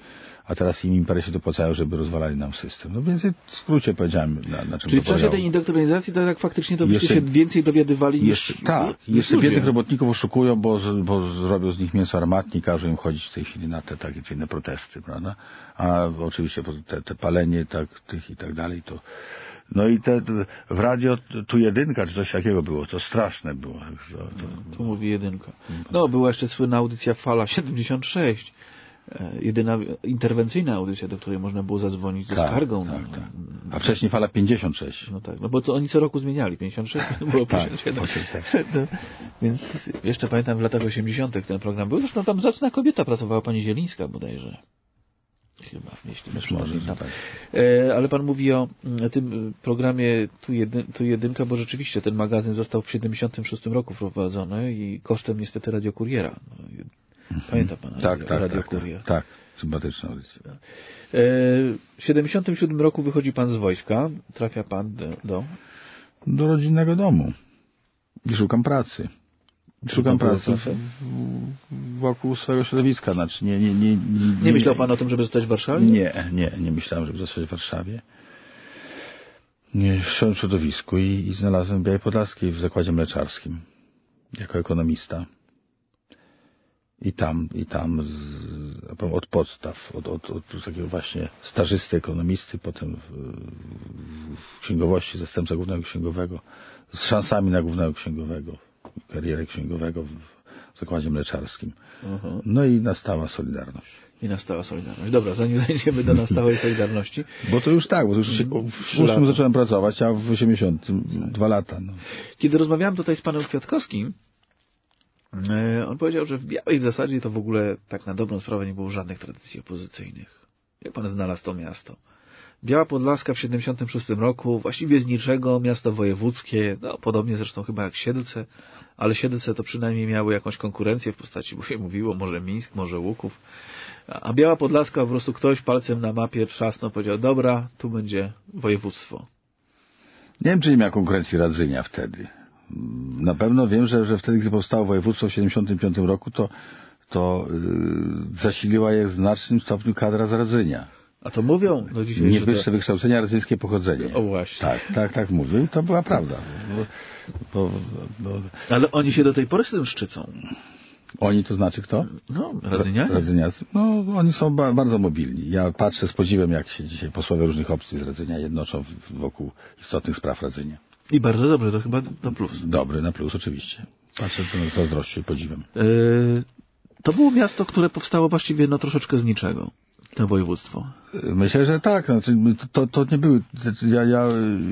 a teraz im impery się dopłacają, żeby rozwalali nam system. No więc w skrócie powiedziałem, na, na czym Czyli to w czasie polegało. tej indoktrynizacji to tak faktycznie to byście Jeszcze- się więcej dowiadywali niż... Jeszcze, tak, niż jeszcze ludzie. biednych robotników oszukują, bo, z- bo zrobią z nich mięso armatnie i każą im chodzić w tej chwili na te takie czy inne protesty, prawda? A oczywiście te, te palenie tak, tych i tak dalej, to... No i te, w radio tu jedynka, czy coś takiego było, to straszne było. To, to, Tu mówi jedynka. No, była jeszcze słynna audycja Fala siedemdziesiąt sześć. E, Jedyna interwencyjna audycja, do której można było zadzwonić ze skargą. tak, no, tak. A wcześniej Fala pięćdziesiąt sześć. No tak, no bo to oni co roku zmieniali. pięćdziesiąt sześć było Tak, pięćdziesiąt siedem. osiem, tak. No, więc jeszcze pamiętam w latach osiemdziesiątych ten program był. Zresztą tam zacna kobieta pracowała, pani Zielińska bodajże. Chyba, jeśli Być dobrze może, pamiętam. że tak. E, ale pan mówi o mm, tym programie tu, jedyn, tu jedynka, bo rzeczywiście ten magazyn został w siedemdziesiątym szóstym roku wprowadzony i kosztem niestety Radiokuriera. No, pamięta pan Tak, Radio, tak, Radio tak, tak, Kurier? tak. Sympatyczna audycja. E, w siedemdziesiątym siódmym roku wychodzi pan z wojska, trafia pan do... do... Do rodzinnego domu. I szukam pracy. I szukam było pracy w, pracę? w, wokół swojego środowiska. Znaczy nie, nie, nie, nie, Nie myślał pan o tym, żeby zostać w Warszawie? Nie, nie, nie myślałem, żeby zostać w Warszawie. Nie, w swoim środowisku i, i znalazłem w Białej Podlaskiej w zakładzie mleczarskim jako ekonomista. I tam, i tam z, od podstaw, od, od, od takiego właśnie stażysty ekonomisty, potem w, w księgowości zastępca głównego księgowego, z szansami na głównego księgowego, karierę księgowego w zakładzie mleczarskim. Uh-huh. No i nastała Solidarność. I nastała Solidarność. Dobra, zanim zajdziemy do nastałej Solidarności. Bo to już tak, bo to już się, w ósmym zacząłem pracować, a w osiemdziesiątym dwa lata. No. Kiedy rozmawiałem tutaj z panem Kwiatkowskim, on powiedział, że w Białej w zasadzie to w ogóle tak na dobrą sprawę nie było żadnych tradycji opozycyjnych. Jak pan znalazł to miasto? Biała Podlaska w siedemdziesiątym szóstym roku, właściwie z niczego, miasto wojewódzkie, no podobnie zresztą chyba jak Siedlce, ale Siedlce to przynajmniej miały jakąś konkurencję w postaci, bo się mówiło, może Mińsk, może Łuków. A Biała Podlaska po prostu ktoś palcem na mapie trzasnął, powiedział, dobra, tu będzie województwo. Nie wiem, czy nie miała konkurencji Radzynia wtedy. Na pewno wiem, że, że wtedy, gdy powstało województwo w siedemdziesiątym piątym roku, to, to yy, zasiliła je w znacznym stopniu kadra z Radzynia. A to mówią do dzisiaj, Nie że wyższe to... wykształcenie, radzyńskie pochodzenie. O właśnie. Tak, tak, tak mówił. To była prawda. Bo, bo, bo... Ale oni się do tej pory z tym szczycą. Oni to znaczy kto? No, Radzynianie. Radzyniacy. No, oni są ba bardzo mobilni. Ja patrzę z podziwem, jak się dzisiaj posłowie różnych opcji z Radzynia jednoczą wokół istotnych spraw Radzynia. I bardzo dobrze, to chyba na plus. Dobry, na plus, oczywiście. Patrzę to z zazdrością i podziwem. Yy, to było miasto, które powstało właściwie no troszeczkę z niczego. To województwo. Myślę, że tak. Znaczy, to, to nie były... Ja, ja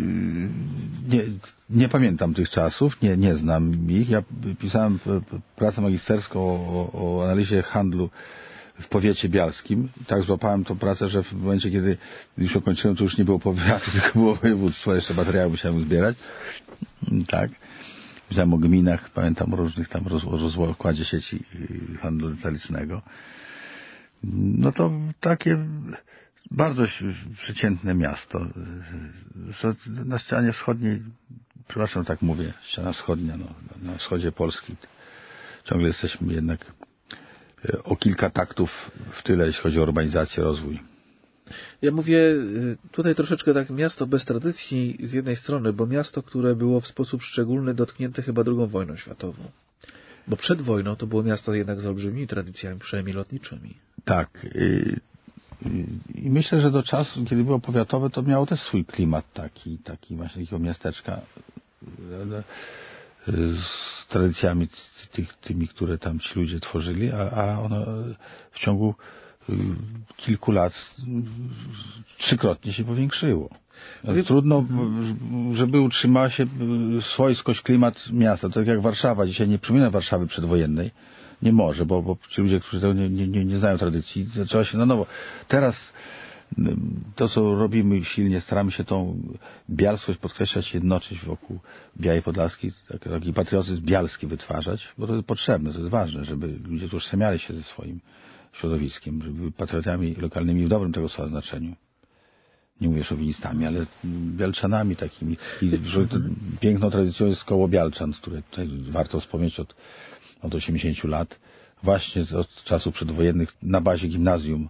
nie, nie pamiętam tych czasów, nie, nie znam ich. Ja pisałem pracę magisterską o, o analizie handlu w powiecie bialskim. Tak złapałem tą pracę, że w momencie, kiedy już ukończyłem, to już nie było powiatu, tylko było województwo. Jeszcze materiały musiałem zbierać. Tak. Pisałem o gminach, pamiętam o różnych tam roz, rozkładzie sieci handlu detalicznego. No to takie bardzo przeciętne miasto. Na ścianie wschodniej, przepraszam, tak mówię, ściana wschodnia, no, na wschodzie Polski. Ciągle jesteśmy jednak o kilka taktów w tyle, jeśli chodzi o urbanizację, rozwój. Ja mówię tutaj troszeczkę tak miasto bez tradycji z jednej strony, bo miasto, które było w sposób szczególny dotknięte chyba drugą wojną światową. Bo przed wojną to było miasto jednak z olbrzymimi tradycjami, przynajmniej lotniczymi. Tak. I myślę, że do czasu, kiedy było powiatowe, to miało też swój klimat taki, taki właśnie takiego miasteczka z tradycjami tych, tymi, które tam ci ludzie tworzyli, a, a ono w ciągu kilku lat trzykrotnie się powiększyło. Trudno, żeby utrzymała się swojskość, klimat miasta. Tak jak Warszawa. Dzisiaj nie przypomina Warszawy przedwojennej. Nie może, bo, bo ci ludzie, którzy tego nie, nie, nie znają tradycji, zaczęła się na nowo. Teraz to, co robimy silnie, staramy się tą bialskość podkreślać, jednoczyć wokół Białej Podlaskiej, taki patriotyzm bialski wytwarzać, bo to jest potrzebne, to jest ważne, żeby ludzie utożsamiali się ze swoim środowiskiem, żeby byli patriotami lokalnymi w dobrym tego słowa znaczeniu. Nie mówię szowinistami, ale bialczanami takimi. I że piękną tradycją jest koło Bialczan, które tutaj warto wspomnieć od, od osiemdziesięciu lat. Właśnie od czasów przedwojennych na bazie gimnazjum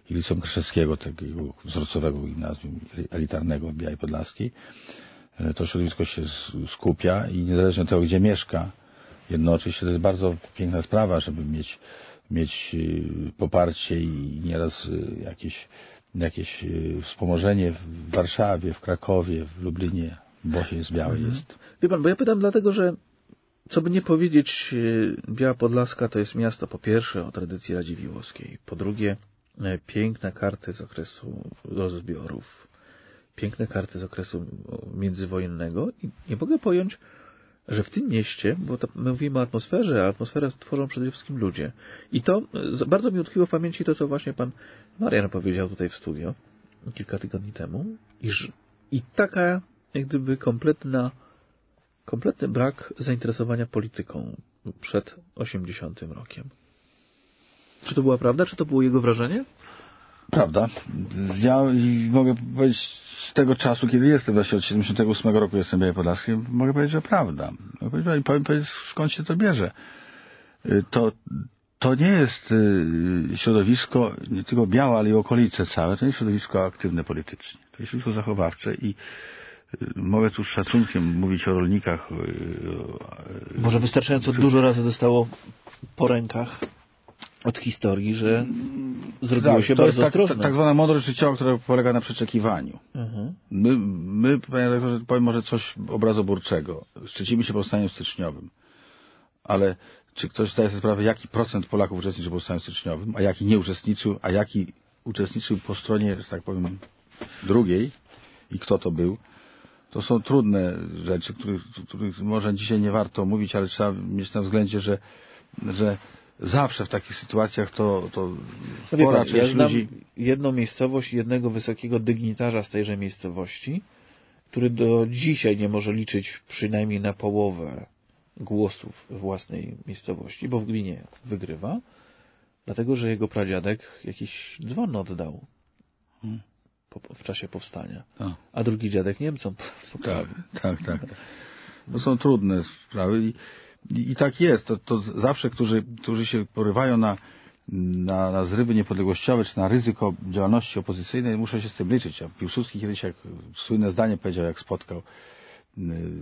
i liceum Krzewskiego, takiego wzorcowego gimnazjum elitarnego w Białej Podlaskiej. To środowisko się skupia i niezależnie od tego, gdzie mieszka, jednoczy się. To jest bardzo piękna sprawa, żeby mieć, mieć poparcie i nieraz jakieś, jakieś wspomożenie w Warszawie, w Krakowie, w Lublinie, bo się z Białej mhm. jest. Wie pan, bo ja pytam dlatego, że co by nie powiedzieć, Biała Podlaska to jest miasto po pierwsze o tradycji radziwiłłowskiej, po drugie piękne karty z okresu rozbiorów, piękne karty z okresu międzywojennego i nie mogę pojąć, że w tym mieście, bo to my mówimy o atmosferze, a atmosferę tworzą przede wszystkim ludzie. I to bardzo mi utkwiło w pamięci to, co właśnie pan Marian powiedział tutaj w studio kilka tygodni temu, iż i taka jak gdyby kompletna, kompletny brak zainteresowania polityką przed osiemdziesiątym rokiem. Czy to była prawda? Czy to było jego wrażenie? Prawda. Ja mogę powiedzieć z tego czasu, kiedy jestem, właśnie od siedemdziesiątego ósmego roku jestem w Białej Podlaskiej, mogę powiedzieć, że prawda. I powiem powiedzieć, skąd się to bierze. To, to nie jest środowisko, nie tylko Biała, ale i okolice całe, to nie jest środowisko aktywne politycznie. To jest środowisko zachowawcze i mogę tu z szacunkiem mówić o rolnikach. Może wystarczająco dużo razy dostało po rękach od historii, że zrobiło tak, się bardzo tak, ostrożne. To jest tak zwana mądrość życiowa, która polega na przeczekiwaniu. Uh-huh. My, my, panie redaktorze, powiem może coś obrazoburczego. Szczycimy się powstaniem styczniowym. Ale czy ktoś zdaje sobie sprawę, jaki procent Polaków uczestniczył w powstaniu styczniowym, a jaki nie uczestniczył, a jaki uczestniczył po stronie, że tak powiem, drugiej i kto to był? To są trudne rzeczy, których, których może dzisiaj nie warto mówić, ale trzeba mieć na względzie, że, że zawsze w takich sytuacjach to, to no spora pan, część ja znam ludzi... jedną miejscowość, jednego wysokiego dygnitarza z tejże miejscowości, który do dzisiaj nie może liczyć przynajmniej na połowę głosów w własnej miejscowości, bo w gminie wygrywa, dlatego że jego pradziadek jakiś dzwon oddał hmm. po, w czasie powstania, a, a drugi dziadek Niemcom poprawił. Tak, tak, tak. To są trudne sprawy i I, i tak jest. To, to zawsze, którzy, którzy się porywają na, na, na zrywy niepodległościowe, czy na ryzyko działalności opozycyjnej, muszą się z tym liczyć. A Piłsudski kiedyś, jak słynne zdanie powiedział, jak spotkał y,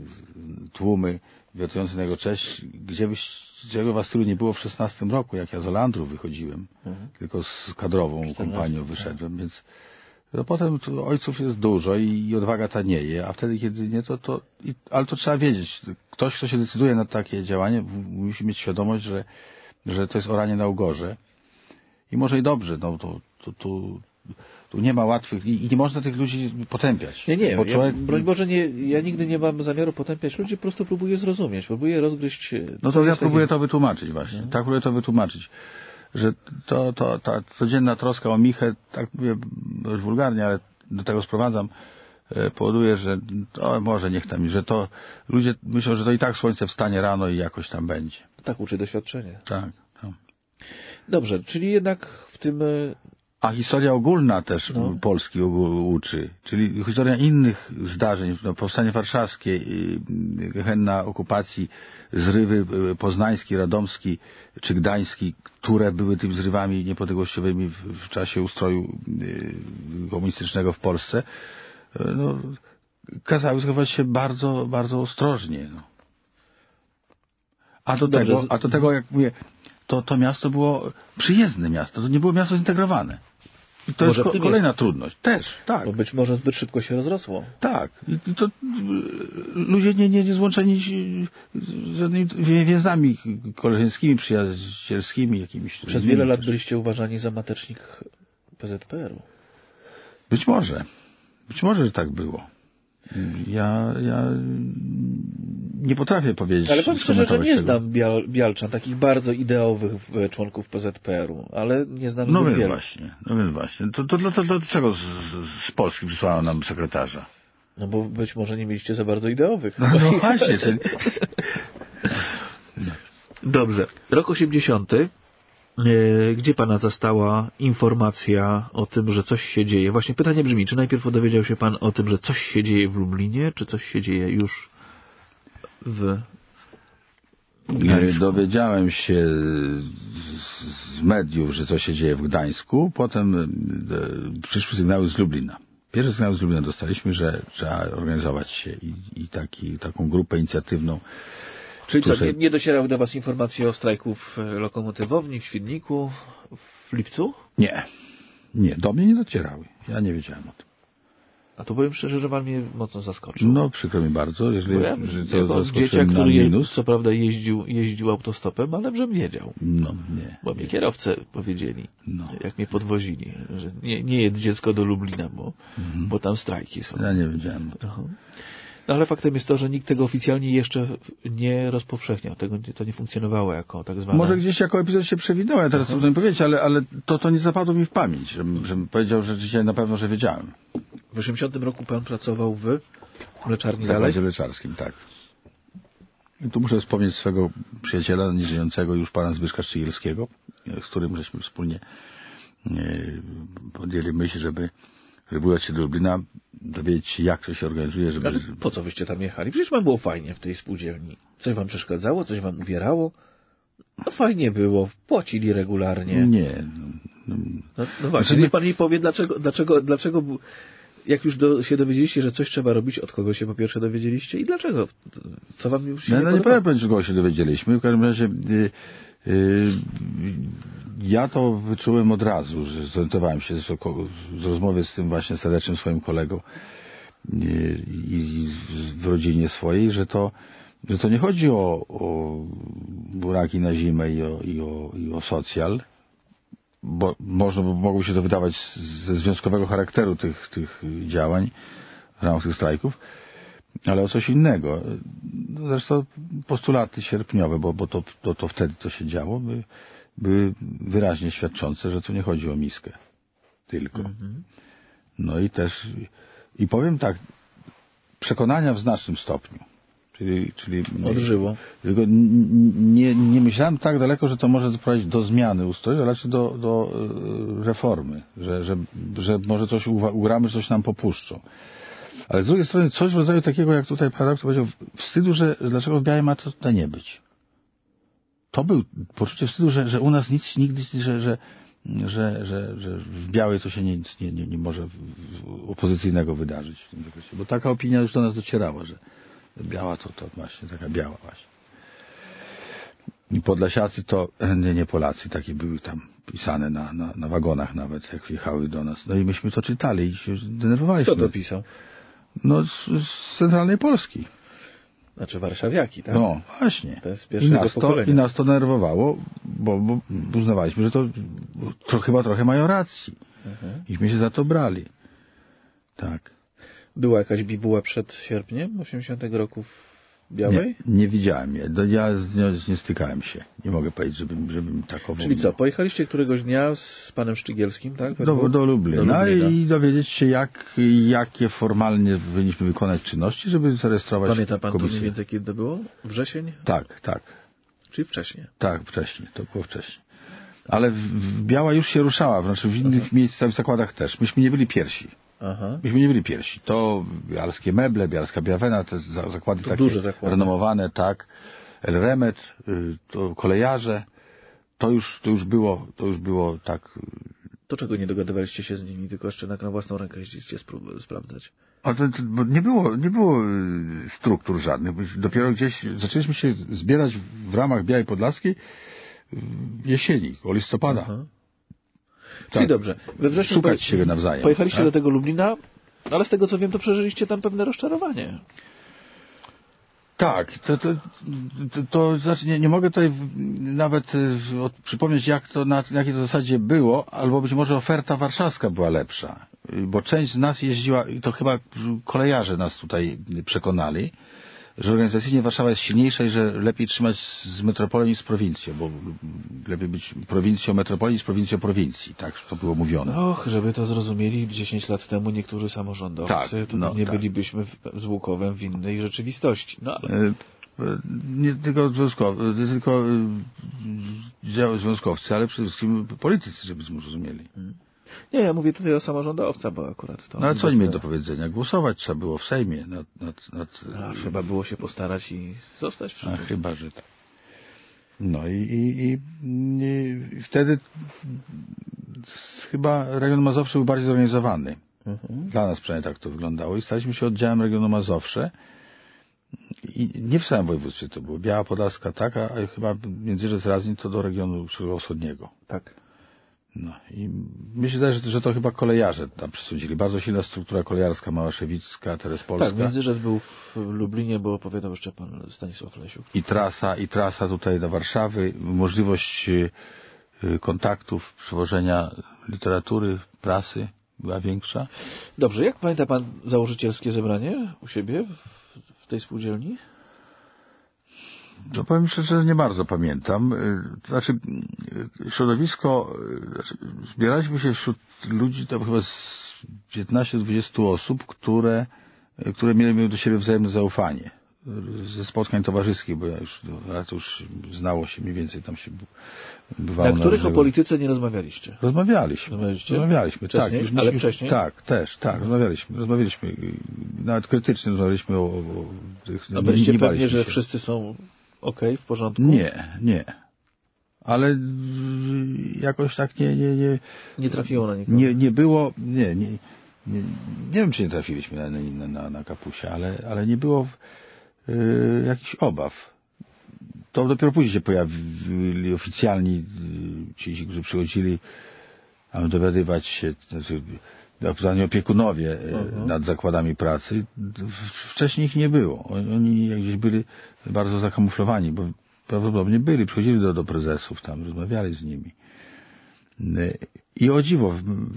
tłumy wiatujące na jego cześć, gdzie byś, czego was tylu nie było w szesnastym roku, jak ja z Olandru wychodziłem, mhm. tylko z kadrową kompanią wyszedłem, więc no potem ojców jest dużo i, i odwaga tanieje, a wtedy, kiedy nie, to, to i, ale to trzeba wiedzieć. Ktoś, kto się decyduje na takie działanie, musi mieć świadomość, że, że to jest oranie na ugorze. I może i dobrze, no to, to, to, tu nie ma łatwych i, i nie można tych ludzi potępiać. Nie, nie, bo człowiek... ja, broń Boże, nie, ja nigdy nie mam zamiaru potępiać ludzi, po prostu próbuję zrozumieć, próbuję rozgryźć... No to ja próbuję taki... to wytłumaczyć właśnie, mhm. tak próbuję to wytłumaczyć. Że to, to, ta codzienna troska o Michę, tak mówię dość wulgarnie, ale do tego sprowadzam, powoduje, że o, może niech tam, że to ludzie myślą, że to i tak słońce wstanie rano i jakoś tam będzie. Tak uczy doświadczenie. Tak. No. Dobrze, czyli jednak w tym... A historia ogólna też no. Polski uczy, czyli historia innych zdarzeń, no, powstanie warszawskie, gehenna okupacji, zrywy poznański, radomski czy gdański, które były tymi zrywami niepodległościowymi w, w czasie ustroju komunistycznego w Polsce, no, kazały zachować się bardzo, bardzo ostrożnie. No. A do Dobrze. tego, a do tego, jak mówię, to, to miasto było przyjezdne miasto, to nie było miasto zintegrowane. I to może jest ko- kolejna jest. trudność. Też, tak. Bo być może zbyt szybko się rozrosło. Tak. I to ludzie nie, nie, nie złączeni żadnymi więzami koleżeńskimi, przyjacielskimi, jakimiś... Przez wiele lat też. byliście uważani za matecznik P Z P R u. Być może. Być może, że tak było. Ja, ja nie potrafię powiedzieć. Ale powiem szczerze, że nie znam Bial, Bialczan, takich bardzo ideowych członków P Z P R u, ale nie znam No więc wiele. właśnie, no więc właśnie. To, to, to, to, to dlaczego z, z Polski przysłano nam sekretarza? No bo być może nie mieliście za bardzo ideowych. No, no właśnie. Czyli... Dobrze. Rok osiemdziesiąty. Gdzie pana zastała informacja o tym, że coś się dzieje? Właśnie pytanie brzmi, czy najpierw dowiedział się pan o tym, że coś się dzieje w Lublinie, czy coś się dzieje już w Gdańsku? Dowiedziałem się z mediów, że coś się dzieje w Gdańsku. Potem przyszły sygnały z Lublina. Pierwszy sygnał z Lublina dostaliśmy, że trzeba organizować się i, i taki, taką grupę inicjatywną. Czyli co, nie, nie docierały do was informacje o strajku w lokomotywowni, w Świdniku, w lipcu? Nie. Nie, do mnie nie docierały. Ja nie wiedziałem o tym. A to powiem szczerze, że pan mnie mocno zaskoczył. No, przykro mi bardzo, jeżeli ja, że to jako dzieciak, na który minus. Je, co prawda jeździł, jeździł autostopem, ale żebym wiedział. No, nie. Bo mnie kierowcy powiedzieli, no. jak mnie podwozili, że nie, nie jedź dziecko do Lublina, bo, mhm. bo tam strajki są. Ja nie wiedziałem. Aha. No ale faktem jest to, że nikt tego oficjalnie jeszcze nie rozpowszechniał. Tego, to nie funkcjonowało jako tak zwane... Może gdzieś jako epizod się przewinąłem, ja teraz to nie powiedzieć, ale, ale to, to nie zapadło mi w pamięć, żebym, żebym powiedział, że dzisiaj na pewno, że wiedziałem. W osiemdziesiątym roku pan pracował w mleczarni W dalej? zakładzie mleczarskim, tak. I tu muszę wspomnieć swego przyjaciela, nieżyjącego już pana Zbyszka Szczygielskiego, z którym żeśmy wspólnie podjęli myśl, żeby żeby udać się do Lublina, dowiedzieć się, jak to się organizuje, żeby... Ale po co wyście tam jechali? Przecież wam było fajnie w tej spółdzielni. Coś wam przeszkadzało, coś wam uwierało? No fajnie było, płacili regularnie. Nie. No, no właśnie, znaczy, niech pan mi powie, dlaczego, dlaczego, dlaczego jak już do, się dowiedzieliście, że coś trzeba robić, od kogo się po pierwsze dowiedzieliście i dlaczego? Co wam już się no, nie no nie powiem powiedzieć, kogo się dowiedzieliśmy. W każdym razie y, y, ja to wyczułem od razu, że zorientowałem się z, z rozmowy z tym właśnie serdecznym swoim kolegą y, i w rodzinie swojej, że to, że to nie chodzi o, o buraki na zimę i o, i o, i o socjal, bo można, bo mogło się to wydawać ze związkowego charakteru tych, tych działań w ramach tych strajków, ale o coś innego. Zresztą postulaty sierpniowe, bo, bo to, to, to wtedy to się działo, by, były wyraźnie świadczące, że tu nie chodzi o miskę tylko. Mhm. No i też, i powiem tak, przekonania w znacznym stopniu. Czyli, czyli odżyło. Tylko nie, nie myślałem tak daleko, że to może doprowadzić do zmiany ustroju, ale raczej do, do reformy, że, że, że może coś ugramy, że coś nam popuszczą. Ale z drugiej strony coś w rodzaju takiego, jak tutaj paradoks powiedział, wstydu, że dlaczego w Białej ma to tutaj nie być. To był poczucie wstydu, że, że u nas nic nigdy, że, że, że, że, że w Białej to się nic nie, nie, nie może opozycyjnego wydarzyć w tym zakresie. Bo taka opinia już do nas docierała, że Biała to, to właśnie, taka biała właśnie. I Podlasiacy to, nie, nie Polacy, takie były tam pisane na, na, na wagonach nawet, jak wjechały do nas. No i myśmy to czytali i się denerwowaliśmy. Kto to pisał? No z, z centralnej Polski. Znaczy warszawiaki, tak? No, właśnie. To jest I pierwszego nas, to, pokolenia. I nas to denerwowało, bo, bo uznawaliśmy, że to, to chyba trochę mają racji. Mhm. Iśmy się za to brali. Tak. Była jakaś bibuła przed sierpniem osiemdziesiątego roku w Białej? Nie, nie widziałem je. Ja z nią nie stykałem się. Nie mogę powiedzieć, żebym, żebym takową... Czyli co, pojechaliście któregoś dnia z panem Szczygielskim, tak? Do, do, do Lublina, do Lublina i dowiedzieć się, jak, jakie formalnie powinniśmy wykonać czynności, żeby zarejestrować Pamięta pan komisję. to mniej więcej kiedy to było? Wrzesień? Tak, tak. Czyli wcześniej? Tak, wcześniej. To było wcześniej. Ale w, w Biała już się ruszała, znaczy w innych Aha. miejscach, w zakładach też. Myśmy nie byli pierwsi. Aha. Myśmy nie byli pierwsi. To bialskie meble, bialska biawena, te zakłady to takie duże zakłady. renomowane, tak. El Remet, to kolejarze. To już, to już było, to już było tak. To czego nie dogadywaliście się z nimi, tylko jeszcze na własną rękę jeździcie sprawdzać? A to, to, bo nie było, nie było struktur żadnych. Dopiero gdzieś zaczęliśmy się zbierać w ramach Białej Podlaskiej w jesieni, o listopada. Aha. Czyli tak. Dobrze. We wrześniu szukać poje... siebie nawzajem. Pojechaliście tak? do tego Lublina, ale z tego co wiem, to przeżyliście tam pewne rozczarowanie. Tak, to, to, to, to znaczy nie, nie mogę tutaj nawet od, przypomnieć, jak to, na, na jakiej to zasadzie było, albo być może oferta warszawska była lepsza, bo część z nas jeździła, i to chyba kolejarze nas tutaj przekonali, że organizacyjnie Warszawa jest silniejsza i że lepiej trzymać z metropolią niż z prowincją, bo lepiej być prowincją metropolii niż prowincją prowincji. Tak to było mówione. Och, żeby to zrozumieli dziesięć lat temu niektórzy samorządowcy, tak, to no, nie tak. bylibyśmy z Łukowem w innej rzeczywistości. No, ale... Nie tylko związkowcy, nie tylko związkowcy, ale przede wszystkim politycy, żeby zrozumieli. Hmm. Nie, ja mówię tutaj o samorządowcach, bo akurat to... No ale co oni mieli do powiedzenia? Głosować trzeba było w Sejmie. Nad, nad, nad... A, trzeba było się postarać i zostać przy tym. A chyba, że tak. No i, i, i, i wtedy chyba region Mazowsze był bardziej zorganizowany. Mhm. Dla nas przynajmniej tak to wyglądało i staliśmy się oddziałem regionu Mazowsze. I nie w samym województwie to było. Biała Podlaska tak, a chyba Międzyrzec Razin to do regionu Środkowo-Wschodniego. Tak. No i mi się wydaje, że, że to chyba kolejarze tam przysądzili. Bardzo silna struktura kolejarska, Małaszewicka, Terespolska. Tak, Międzyrzec był w Lublinie, bo opowiadał jeszcze pan Stanisław Lesiuk. I trasa, i trasa tutaj do Warszawy, możliwość kontaktów, przewożenia literatury, prasy była większa. Dobrze, jak pamięta pan założycielskie zebranie u siebie w, w tej spółdzielni? No powiem szczerze, że nie bardzo pamiętam. To znaczy, środowisko, znaczy, zbieraliśmy się wśród ludzi, tam chyba z piętnaście do dwudziestu osób, które, które miały do siebie wzajemne zaufanie. Ze spotkań towarzyskich, bo ja już, no, to już znało się mniej więcej, tam się bywało. Na których o polityce nie rozmawialiście? Rozmawialiśmy. Rozmawialiście? Rozmawialiśmy, wcześniej? tak. Już, ale już, wcześniej? Tak, też, tak, rozmawialiśmy. Rozmawialiśmy, nawet krytycznie rozmawialiśmy o, o tych... A byliście nie pewni, że się. wszyscy są okej, w porządku? Nie, nie. Ale jakoś tak nie... Nie, nie, nie trafiło na nikogo? Nie, nie było... Nie, nie, nie, nie wiem, czy nie trafiliśmy na, na, na, na Kapusia, ale, ale nie było y, jakichś obaw. To dopiero później się pojawili oficjalni ci, którzy przychodzili, aby dowiadywać się, znaczy, opiekunowie uh-huh. nad zakładami pracy. Wcześniej ich nie było. Oni jak gdzieś byli bardzo zakamuflowani, bo prawdopodobnie byli, przychodzili do, do prezesów tam, rozmawiali z nimi. I o dziwo,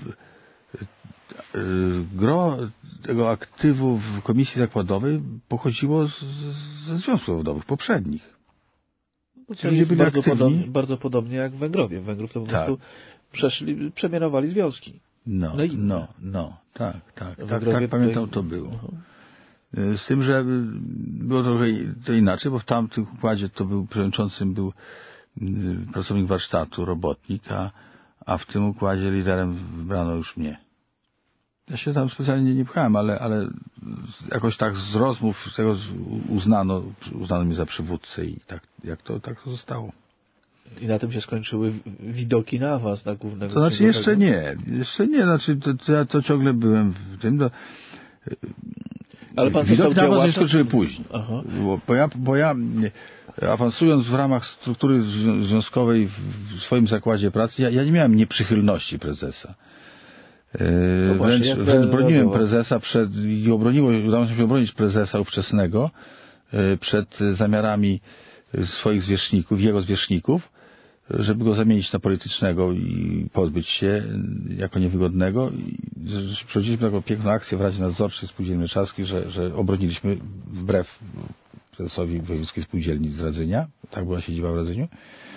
gro tego aktywu w komisji zakładowej pochodziło z, ze związków zawodowych poprzednich. Czyli byli bardzo, podobnie, bardzo podobnie jak w Węgrowie. W Węgrów to po tak. prostu przeszli, przemianowali związki. No, no, no, tak, tak, tak, tak pamiętam to było. Uh-huh. Z tym, że było trochę to inaczej, bo w tamtym układzie to był przewodniczącym był pracownik warsztatu, robotnik, a, a w tym układzie liderem wybrano już mnie. Ja się tam specjalnie nie pchałem, ale, ale jakoś tak z rozmów z tego uznano, uznano mnie za przywódcę i tak, jak to, tak to zostało. I na tym się skończyły widoki na awans na głównego. To znaczy jeszcze nie, jeszcze nie, znaczy to, to ja to ciągle byłem w tym, to, ale pan widoki na awans nie skończyły później. Aha. Bo, bo, ja, bo ja awansując w ramach struktury związkowej w swoim zakładzie pracy, ja, ja nie miałem nieprzychylności prezesa. No wręcz, właśnie, wręcz broniłem prezesa przed, i obroniło, udało się obronić prezesa ówczesnego przed zamiarami swoich zwierzchników, jego zwierzchników, żeby go zamienić na politycznego i pozbyć się jako niewygodnego. I przechodziliśmy taką piękną akcję w Radzie Nadzorczej Spółdzielni Mleczarskiej, że, że obroniliśmy wbrew prezesowi wojewódzkiej spółdzielni z Radzynia, tak była siedziba w Radzyniu,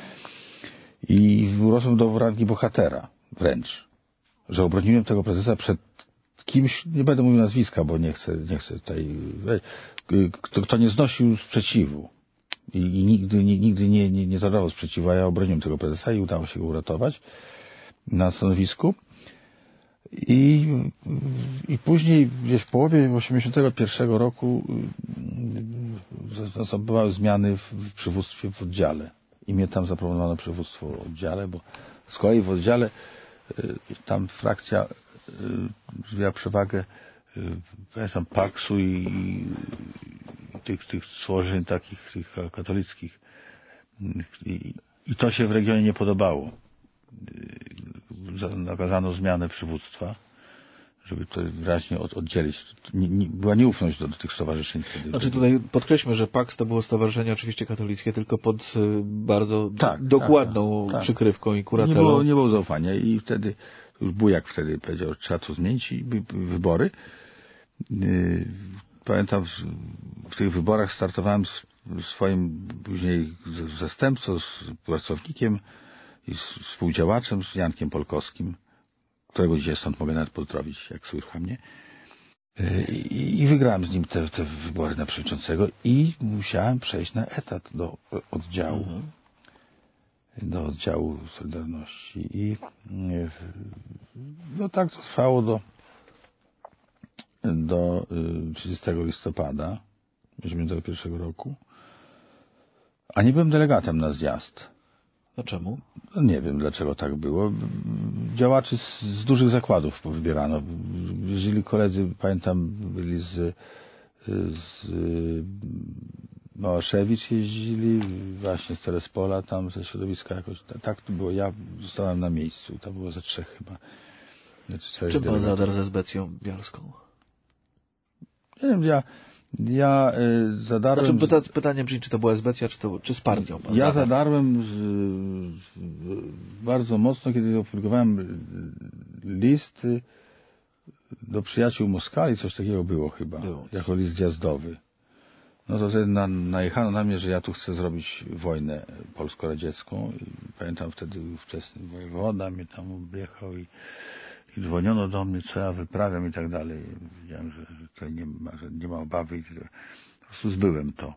i urosłem do rangi bohatera wręcz, że obroniłem tego prezesa przed kimś, nie będę mówił nazwiska, bo nie chcę, nie chcę tutaj, kto, kto nie znosił sprzeciwu i, i nigdy, nie, nigdy nie, nie, nie tolerował sprzeciwu, a ja obroniłem tego prezesa i udało się go uratować na stanowisku. I, i później gdzieś w połowie osiemdziesiątego pierwszego roku nastąpiły zmiany w, w przywództwie w oddziale i mnie tam zaproponowano przywództwo w oddziale, bo z kolei w oddziale tam frakcja miała przewagę pamiętam Paksu i, i tych, tych złożeń takich tych katolickich I, i to się w regionie nie podobało. Nakazano zmianę przywództwa, żeby to wyraźnie od, oddzielić. Nie, nie, była nieufność do, do tych stowarzyszeń. Znaczy tutaj podkreślmy, że Paks to było stowarzyszenie oczywiście katolickie, tylko pod bardzo tak, dokładną tak, tak. przykrywką i kuratelą. Nie było, nie było zaufania i wtedy już Bujak wtedy powiedział, że trzeba to zmienić i wybory. Pamiętam, w tych wyborach startowałem z swoim później zastępcą, z pracownikiem i z współdziałaczem, z Jankiem Polkowskim, którego dzisiaj stąd mogę nawet pozdrowić, jak słucha mnie. I, i wygrałem z nim te, te wybory na przewodniczącego i musiałem przejść na etat do oddziału. Mhm. do oddziału Solidarności i no tak to trwało do do trzydziestego listopada osiemdziesiątego pierwszego roku. A nie byłem delegatem na zjazd. A czemu? No nie wiem, dlaczego tak było. Działaczy z, z dużych zakładów wybierano. Jeździli koledzy, pamiętam, byli z, z Małaszewicz jeździli, właśnie z Terespola, tam ze środowiska jakoś. Tak to było. Ja zostałem na miejscu. To było ze trzech chyba. Czym pan zadarł ze Zbecją Bialską? Nie wiem, ja, ja y, zadarłem... Znaczy, pyta, pytanie brzmi, czy to była Zbecja, czy, to, czy z partią pan Ja zadarł? zadarłem z, z, bardzo mocno, kiedy opublikowałem list do przyjaciół Moskali, coś takiego było chyba, było. Jako list zjazdowy. No to wtedy na, najechano na mnie, że ja tu chcę zrobić wojnę polsko-radziecką. I pamiętam wtedy ówczesny wojewoda mnie tam objechał i I dzwoniono do mnie, co ja wyprawiam i tak dalej. Wiedziałem, że, że tutaj nie ma, że nie ma obawy i to, po prostu zbyłem to.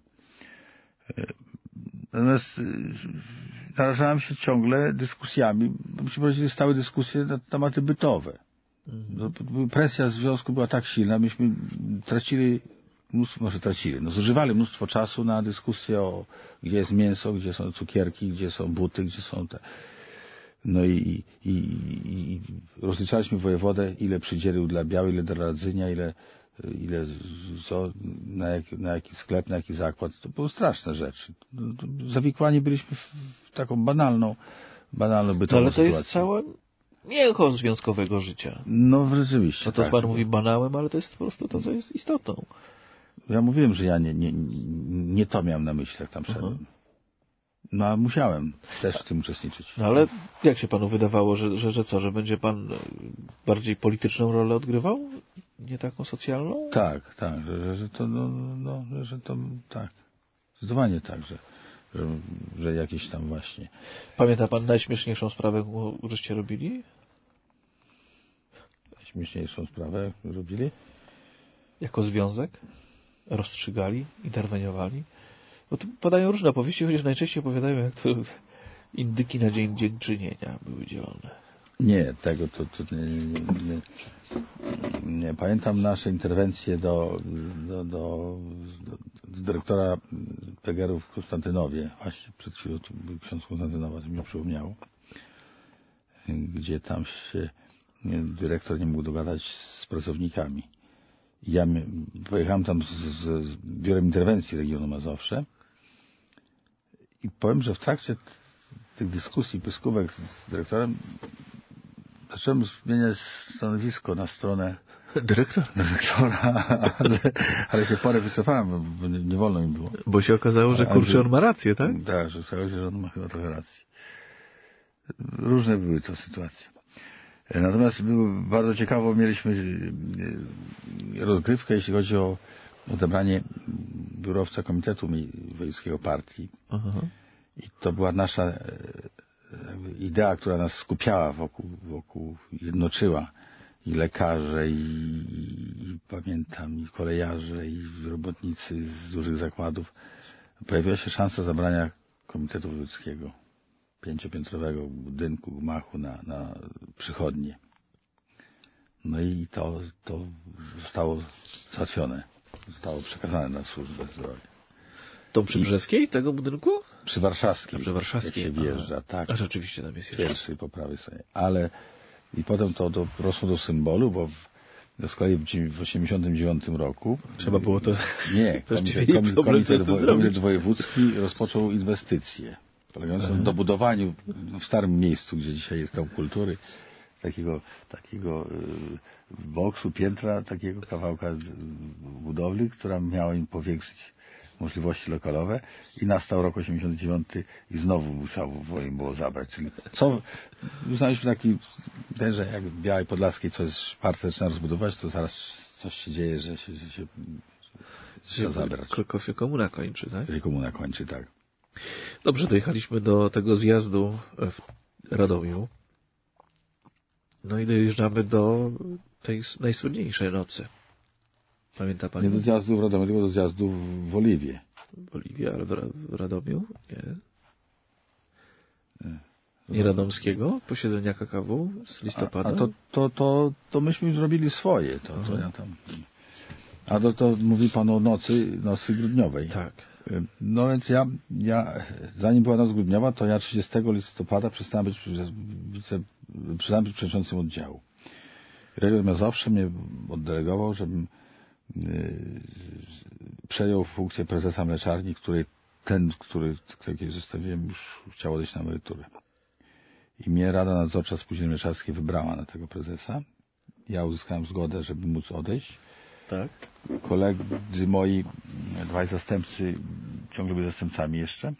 Natomiast narażałem się ciągle dyskusjami, bo myśmy prowadzili stałe dyskusje na tematy bytowe. Mhm. Presja z związku była tak silna, myśmy tracili mnóstwo, może tracili, no zużywali mnóstwo czasu na dyskusję o gdzie jest mięso, gdzie są cukierki, gdzie są buty, gdzie są te... No i, i, i rozliczaliśmy wojewodę, ile przydzielił dla Białej, ile dla Radzynia, ile, ile co, na, jak, na jaki sklep, na jaki zakład. To były straszne rzeczy. Zawikłani byliśmy w, w taką banalną, banalną bytową no, ale to sytuację. jest całe echo związkowego życia. No rzeczywiście. No to tak, pan mówi banałem, ale to jest po prostu to, co jest istotą. Ja mówiłem, że ja nie, nie, nie to miałem na myśli, jak tam szedłem. Uh-huh. No a musiałem też w tym uczestniczyć. No ale jak się panu wydawało, że, że, że co, że będzie pan bardziej polityczną rolę odgrywał? Nie taką socjalną? Tak, tak, że, że to, no, no, że to, tak. Zdecydowanie tak, że, że, że jakieś tam właśnie. Pamięta pan najśmieszniejszą sprawę, żeście robili? Najśmieszniejszą sprawę robili? Jako związek? Rozstrzygali, interweniowali? Bo tu podają różne opowieści, chociaż najczęściej opowiadają, jak to indyki na dzień dziękczynienia były dzielone. Nie, tego to, to nie, nie, nie, nie. Pamiętam nasze interwencje do, do, do, do, do dyrektora P G R-u w Konstantynowie. Właśnie przed chwilą tu był ksiądz Konstantynowa, to mi przypomniało. Gdzie tam się dyrektor nie mógł dogadać z pracownikami. Ja pojechałem tam z, z, z biurem interwencji regionu Mazowsze i powiem, że w trakcie t, tych dyskusji, pyskówek z dyrektorem zacząłem zmieniać stanowisko na stronę Dyrektor? dyrektora, ale, ale się parę wycofałem, bo nie, nie wolno mi było. Bo się okazało, że kurczę, on ma rację, tak? Tak, że okazało się, że on ma chyba trochę racji. Różne były to sytuacje. Natomiast było bardzo ciekawo, mieliśmy rozgrywkę, jeśli chodzi o odebranie biurowca Komitetu Wiejskiego Partii. Aha. I to była nasza idea, która nas skupiała wokół, wokół jednoczyła i lekarze, i, i, i pamiętam, i kolejarze, i robotnicy z dużych zakładów. Pojawiła się szansa zabrania Komitetu Wojewódzkiego, pięciopiętrowego budynku, gmachu na, na przychodnie. No i to, to zostało załatwione. Zostało przekazane na służbę zdrowia. To przy Brzeskiej tego budynku? Przy Warszawskiej. A przy Warszawskiej. Jak się wjeżdża, a, tak. A rzeczywiście tam jest jeszcze. Pierwszy po prawej stronie. Ale i potem to dorosło do symbolu, bo w, z kolei w osiemdziesiątym dziewiątym roku trzeba było to... Nie, komitet, komitet, komitet, komitet wojewódzki rozpoczął inwestycje polegającą na dobudowaniu w starym miejscu, gdzie dzisiaj jest dom kultury, takiego, takiego y, boksu, piętra, takiego kawałka budowli, która miała im powiększyć możliwości lokalowe i nastał rok osiemdziesiąty dziewiąty i znowu musiało im było zabrać. Czyli co, uznaliśmy taki ten, że jak w Białej Podlaskiej coś partia zaczyna rozbudować, to zaraz coś się dzieje, że się, że się, że się zabrać. Tylko się komuna kończy, tak? Się komuna kończy, tak. Dobrze, dojechaliśmy do tego zjazdu w Radomiu. No i dojeżdżamy do tej najsłynniejszej nocy. Pamięta pani? Nie do zjazdu w Radomiu, tylko do zjazdu w Oliwie. W Oliwie, ale w Radomiu? Nie. Nie, nie Radomskiego? Posiedzenia K K W z listopada? A, a to, to, to, to myśmy zrobili swoje. To, to ja tam... A to, to mówi pan o nocy, nocy grudniowej. Tak. No więc ja, ja, zanim była noc grudniowa, to ja trzydziestego listopada przestałem być, wice, przestałem być przewodniczącym oddziału. Region Mazowsze mnie oddelegował, żebym yy, przejął funkcję prezesa mleczarni, której ten, który, którego zostawiłem, już chciał odejść na emeryturę. I mnie Rada Nadzorcza Spółdzielni Mleczarskiej wybrała na tego prezesa. Ja uzyskałem zgodę, żeby móc odejść. Tak. Koledzy moi, dwaj zastępcy, ciągle byli zastępcami jeszcze.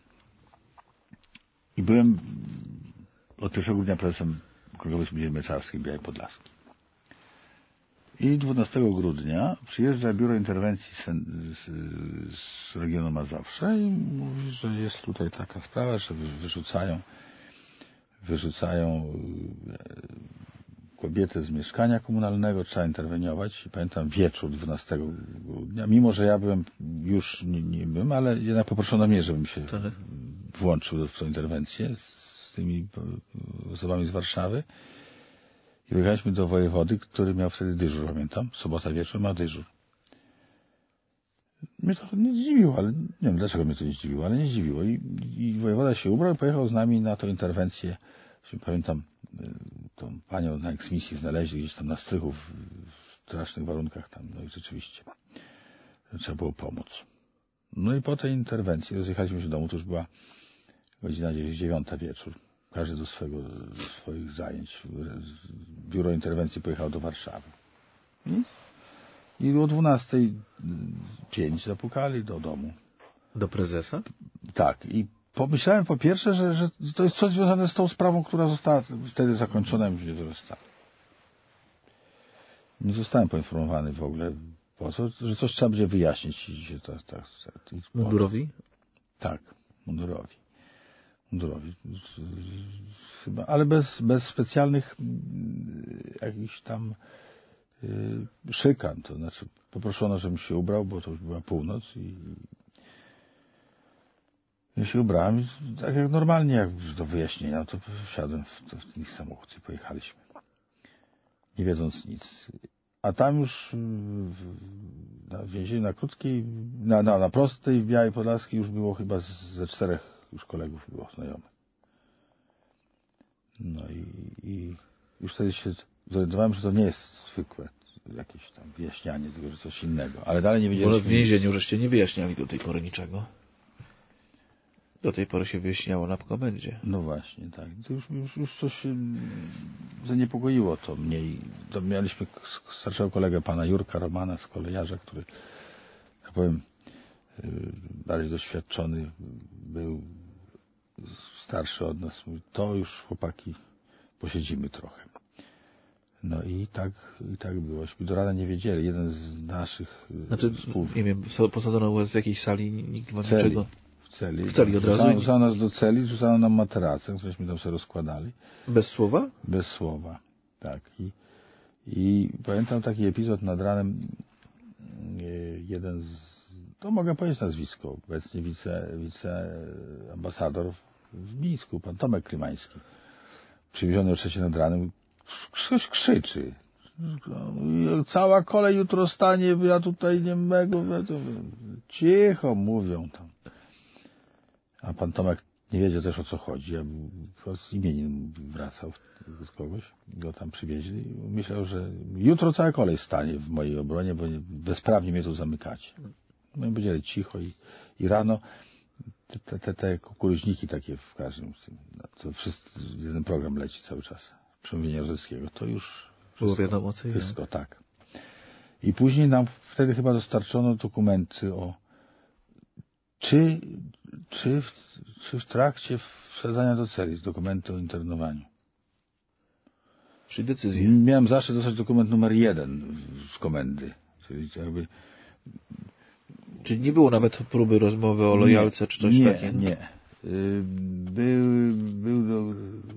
I byłem od pierwszego grudnia prezesem Okręgowej Spółdzielni Mleczarskiej Białej Podlaskiej. I dwunastego grudnia przyjeżdża Biuro Interwencji z, z, z regionu Mazowsze i mówi, że jest tutaj taka sprawa, że wyrzucają wyrzucają kobietę z mieszkania komunalnego, trzeba interweniować. I pamiętam wieczór dwunastego grudnia, mimo że ja byłem już nie, nie byłem, ale jednak poproszono mnie, żebym się tak. włączył w tę interwencję z tymi osobami z Warszawy. I wyjechaliśmy do wojewody, który miał wtedy dyżur, pamiętam. Sobota wieczór ma dyżur. Mnie to nie zdziwiło, ale nie wiem dlaczego mnie to nie zdziwiło, ale nie zdziwiło. I, i wojewoda się ubrał i pojechał z nami na tę interwencję. Pamiętam, tą panią na eksmisji znaleźli gdzieś tam na strychu w, w strasznych warunkach tam. No i rzeczywiście trzeba było pomóc. No i po tej interwencji rozjechaliśmy się do domu, to już była godzina gdzieś dziewiąta wieczór. Każdy do swego, do swoich zajęć. Biuro Interwencji pojechało do Warszawy. I, i o dwunastej pięć zapukali do domu. Do prezesa? Tak. I pomyślałem po pierwsze, że, że to jest coś związane z tą sprawą, która została wtedy zakończona i już nie została. Nie zostałem poinformowany w ogóle po co, że coś trzeba będzie wyjaśnić. I się tak, tak, tak, i mundurowi? Tak, mundurowi. mundurowi. Chyba, ale bez, bez specjalnych jakichś tam yy, szykan. To znaczy poproszono, żebym się ubrał, bo to już była północ i ja się ubrałem i tak jak normalnie, jak do wyjaśnienia, to wsiadłem w, to, w ten ich samochód i pojechaliśmy. Nie wiedząc nic. A tam już w, na więzieniu na Krótkiej, na, na, na Prostej w Białej Podlaskiej już było chyba ze czterech już kolegów było znajomych. No i, i już wtedy się zorientowałem, że to nie jest zwykłe jakieś tam wyjaśnianie, tylko że coś innego. Ale dalej nie wiedzieliśmy... Bo w więzieniu żeście nie wyjaśniali do tej pory niczego. Do tej pory się wyjaśniało na komendzie. No właśnie, tak. To już, już, już coś zaniepokoiło to mnie. To mieliśmy starszego kolegę, pana Jurka Romana z kolejarza, który, jak powiem, bardziej doświadczony był, starszy od nas. Mówi, to już chłopaki posiedzimy trochę. No i tak, i tak było. Do rana nie wiedzieli. Jeden z naszych Znaczy, współ... nie wiem, posadzono was w jakiejś sali, nikt wam celi. niczego... W celi. W celi od razu? Rzucano, rzucano nas do celi, rzucano nam materacę, któreśmy tam sobie rozkładali. Bez słowa? Bez słowa, tak. I, i pamiętam taki epizod nad ranem, jeden z, to mogę powiedzieć nazwisko, obecnie wice, wiceambasador w Mińsku, pan Tomek Klimański, przywieziony o trzeciej nad ranem, ktoś krzyczy. Cała kolej jutro stanie, ja tutaj nie mogę. Cicho mówią tam. A pan Tomek nie wiedział też o co chodzi. Ja z imienin wracał z kogoś, go tam przywieźli. Myślał, że jutro cała kolej stanie w mojej obronie, bo bezprawnie mnie tu zamykacie. No i powiedzieli cicho i, i rano te, te, te kukuryźniki takie w każdym, to wszyscy, jeden program leci cały czas, przemówienia Rozyckiego, to już było wiadomo co wszystko, tak. I później nam wtedy chyba dostarczono dokumenty o czy, czy, w, czy w trakcie wsadzania do celi dokumenty o internowaniu. Czyli decyzję. Miałem zaszczyt dostać dokument numer jeden z komendy. Czyli jakby... Czyli nie było nawet próby rozmowy o lojalce nie, czy coś nie, takiego? Nie, Był, był do,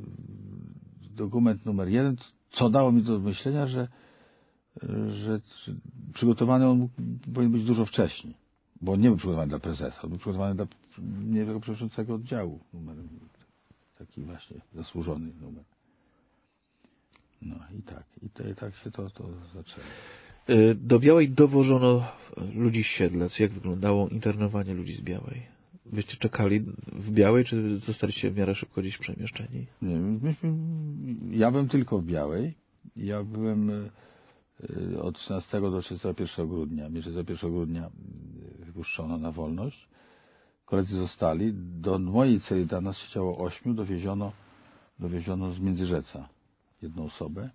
dokument numer jeden, co dało mi do myślenia, że, że, że przygotowany on powinien być dużo wcześniej. Bo on nie był przygotowany dla prezesa, on był przygotowany dla nie tego przewodniczącego oddziału. Numer, taki właśnie zasłużony numer. No i tak, i, to, i tak się to, to zaczęło. Do Białej dowożono ludzi z Siedlec. Jak wyglądało internowanie ludzi z Białej? Wyście czekali w Białej, czy zostaliście w miarę szybko gdzieś przemieszczeni? Nie, myśmy, ja byłem tylko w Białej. Ja byłem od trzynastego do trzydziestego pierwszego grudnia. Mnie trzydziestego pierwszego grudnia wypuszczono na wolność. Koledzy zostali. Do mojej celi, dla nas siedziało ośmiu, dowieziono, dowieziono z Międzyrzeca jedną osobę.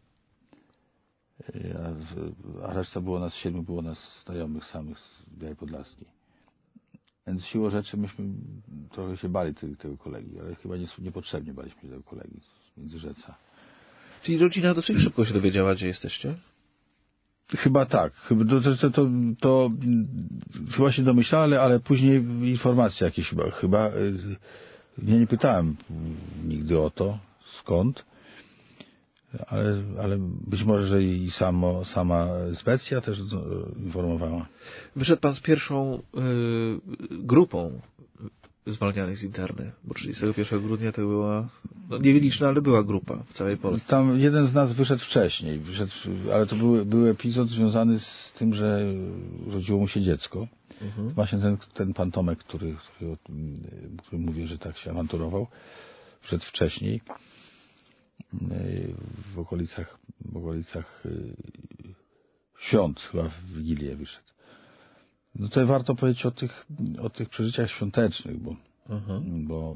A, a reszta było nas siedmiu, było nas znajomych samych z Białej Podlaskiej. Więc siłą rzeczy myśmy trochę się bali tego, tego kolegi, ale chyba nie, niepotrzebnie baliśmy się tego kolegi z Międzyrzeca. Czyli rodzina dosyć szybko się dowiedziała, gdzie jesteście? Chyba tak. Chyba to, to, to, to chyba się domyślała, ale, ale później informacje jakieś chyba. chyba ja nie pytałem nigdy o to, skąd. Ale, ale być może, że i samo, sama Specja też informowała. Wyszedł pan z pierwszą y, grupą zwalnianych z interny, bo trzydziestego pierwszego grudnia to była, no nieliczna, ale była grupa w całej Polsce. Tam jeden z nas wyszedł wcześniej, wyszedł, ale to był, był epizod związany z tym, że rodziło mu się dziecko. Mhm. Właśnie ten, ten pan Tomek, który, który, który mówi, że tak się awanturował, wszedł wcześniej. W okolicach, w okolicach świąt, chyba w Wigilię wyszedł. No tutaj warto powiedzieć o tych, o tych przeżyciach świątecznych, bo, uh-huh. bo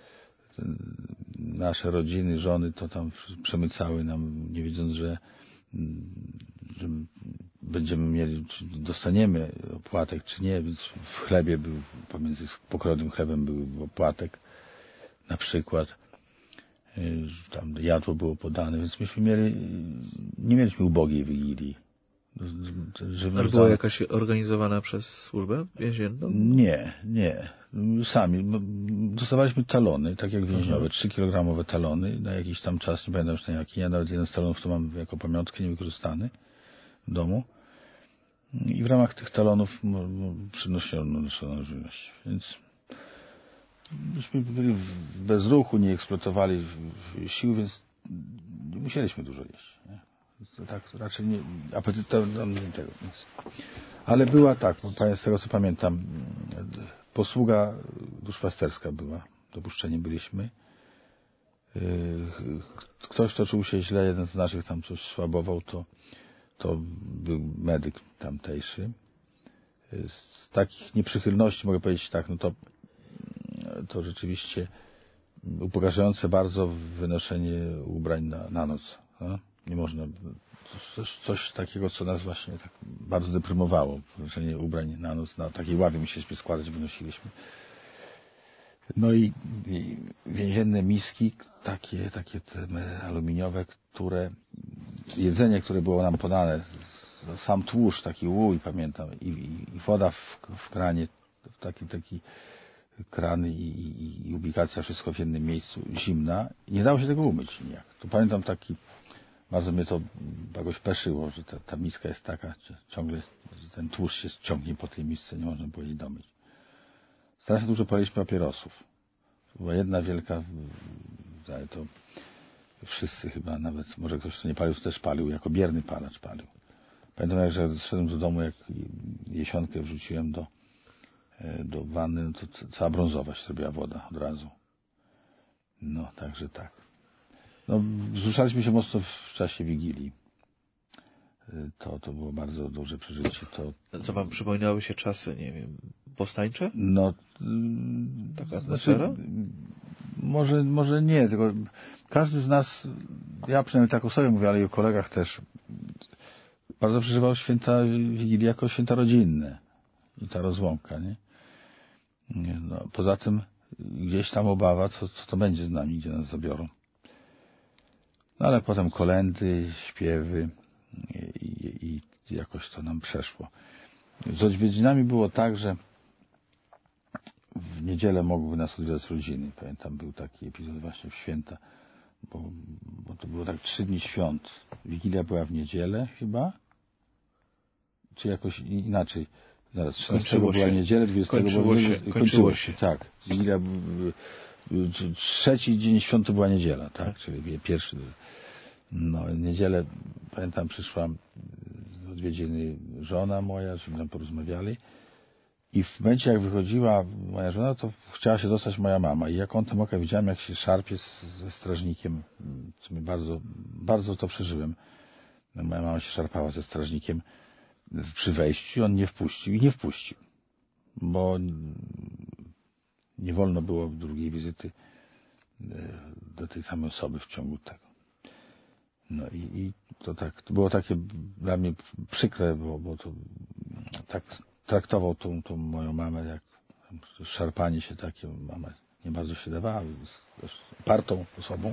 nasze rodziny, żony to tam przemycały nam, nie wiedząc, że, że będziemy mieli, czy dostaniemy opłatek, czy nie, więc w chlebie był, pomiędzy pokrojonym chlebem był opłatek, na przykład. Tam jadło było podane, więc myśmy mieli, nie mieliśmy ubogiej Wigilii. Ale była jakaś organizowana przez służbę więzienną? Nie, nie. Sami. Dostawaliśmy talony, tak jak więźniowe, trzy kilogramowe talony na jakiś tam czas, nie pamiętam już na jaki. Ja nawet jeden z talonów to mam jako pamiątkę niewykorzystany w domu. I w ramach tych talonów przynoszono naszą żywność. Więc myśmy byli bez ruchu, nie eksploatowali sił, więc nie musieliśmy dużo jeść. Nie? To tak raczej nie, apetyt tam nie tego. Więc. Ale była tak, z tego co pamiętam, posługa duszpasterska była, dopuszczeni byliśmy. Ktoś, kto czuł się źle, jeden z naszych tam coś słabował, to, to był medyk tamtejszy. Z takich nieprzychylności mogę powiedzieć tak, no to to rzeczywiście upokarzające bardzo wynoszenie ubrań na, na noc. No? Nie można, coś, coś takiego, co nas właśnie tak bardzo deprymowało. Wynoszenie ubrań na noc, na takiej ławie musieliśmy składać, wynosiliśmy. No i, i więzienne miski, takie, takie te aluminiowe, które, jedzenie, które było nam podane, sam tłuszcz, taki łój, pamiętam, i, i, i woda w, w kranie, taki, taki krany i, i, i ubikacja, wszystko w jednym miejscu, zimna. I nie dało się tego umyć nijak. To pamiętam taki, bardzo mnie to jakoś peszyło, że ta, ta miska jest taka, że ciągle że ten tłuszcz się ciągnie po tej misce, nie można było jej domyć. Strasznie dużo paliliśmy papierosów. To była jedna wielka, to wszyscy chyba, nawet może ktoś, kto nie palił, też palił, jako bierny palacz palił. Pamiętam, jak że szedłem do domu, jak jesionkę wrzuciłem do do wanny, no to cała brązowa się zrobiła woda od razu. No, także tak. No, wzruszaliśmy się mocno w czasie Wigilii. To, to było bardzo duże przeżycie. To... Co wam przypominały się czasy, nie wiem, powstańcze? No, taka atmosfera? Znaczy, może, może nie, tylko każdy z nas, ja przynajmniej tak o sobie mówię, ale i o kolegach też, bardzo przeżywał święta Wigilii jako święta rodzinne. I ta rozłąka, nie? No, poza tym gdzieś tam obawa, co, co to będzie z nami, gdzie nas zabiorą. No ale potem kolędy, śpiewy i, i, i jakoś to nam przeszło. Z odwiedzinami było tak, że w niedzielę mogły nas odwiedzać rodziny. Pamiętam, był taki epizod właśnie w święta, bo, bo to było tak trzy dni świąt. Wigilia była w niedzielę chyba? Czy jakoś inaczej? Zaraz, trzynastego była niedziela, dwudziestego kończyło była się, niedziela, kończyło, kończyło się. się. Tak. Wigilia, trzeci dzień świąt to była niedziela, tak? tak. Czyli pierwszy. No, niedzielę, pamiętam, przyszła odwiedziny żona moja, żeśmy tam porozmawiali. I w momencie, jak wychodziła moja żona, to chciała się dostać moja mama. I jak kątem oka widziałem, jak się szarpie z, ze strażnikiem, co mi bardzo, bardzo to przeżyłem. Moja mama się szarpała ze strażnikiem przy wejściu, on nie wpuścił i nie wpuścił. Bo nie wolno było drugiej wizyty do tej samej osoby w ciągu tego. No i, i to tak, to było takie dla mnie przykre, bo, bo to tak traktował tą, tą moją mamę, jak szarpanie się takie, mama nie bardzo się dawała, z partą osobą,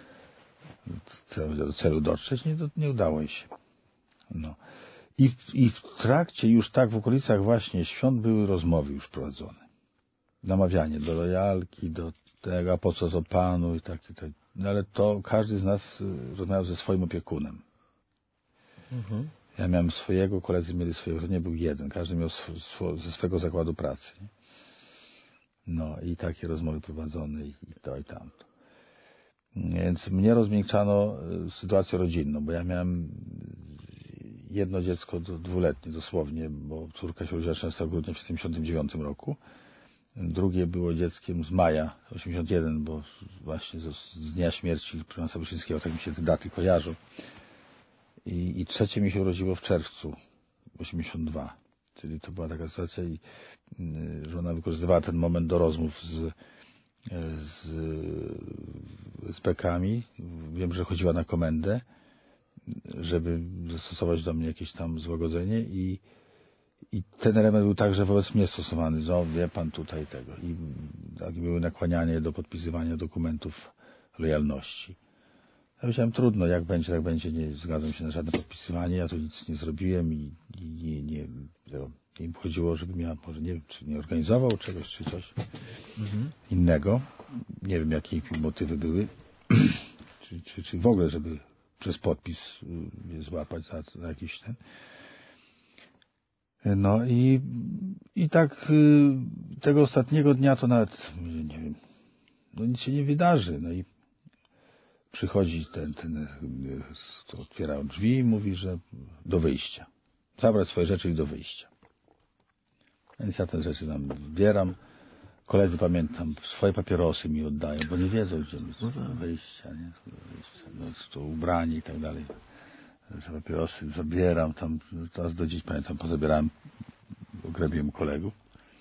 do celu dotrzeć, nie, nie udało jej się. No. I w, I w trakcie już tak w okolicach właśnie świąt były rozmowy już prowadzone. Namawianie do lojalki, do tego, a po co to panu i tak, i tak. No ale to każdy z nas rozmawiał ze swoim opiekunem. Mhm. Ja miałem swojego, koledzy mieli swojego, to nie był jeden, każdy miał sw sw ze swego zakładu pracy. Nie? No i takie rozmowy prowadzone i, i to i tamto. Więc mnie rozmiękczano sytuacją rodzinną, bo ja miałem jedno dziecko dwuletnie dosłownie, bo córka się urodziła trzynastego grudnia w siedemdziesiątym dziewiątym roku. Drugie było dzieckiem z maja osiemdziesiątego pierwszego, bo właśnie z, z dnia śmierci prymasa Wyszyńskiego, tak mi się te daty kojarzą. I, I trzecie mi się urodziło w czerwcu osiemdziesiątego drugiego. Czyli to była taka sytuacja i y, żona wykorzystywała ten moment do rozmów z, z, z bekami. Wiem, że chodziła na komendę, żeby zastosować do mnie jakieś tam złagodzenie i I ten element był także wobec mnie stosowany. No, wie pan tutaj tego. I tak były nakłanianie do podpisywania dokumentów lojalności. Ja powiedziałem, trudno, jak będzie, tak będzie, nie zgadzam się na żadne podpisywanie, ja tu nic nie zrobiłem i, i nie, nie, nie im chodziło, żebym ja może nie wiem, czy nie organizował czegoś, czy coś mhm. innego. Nie wiem, jakie motywy były, czy, czy, czy w ogóle, żeby przez podpis mnie złapać za, za jakiś ten. No i, i tak y, tego ostatniego dnia to nawet, nie wiem, no nic się nie wydarzy. No i przychodzi ten, ten, to otwiera drzwi i mówi, że do wyjścia. Zabrać swoje rzeczy i do wyjścia. Więc ja te rzeczy tam zbieram. Koledzy, pamiętam, swoje papierosy mi oddają, bo nie wiedzą, gdzie my do wyjścia, nie? No, to ubrani i tak dalej. Te papierosy zabieram tam, teraz do dziś pamiętam, pozabierałem, ograbiłem kolegów.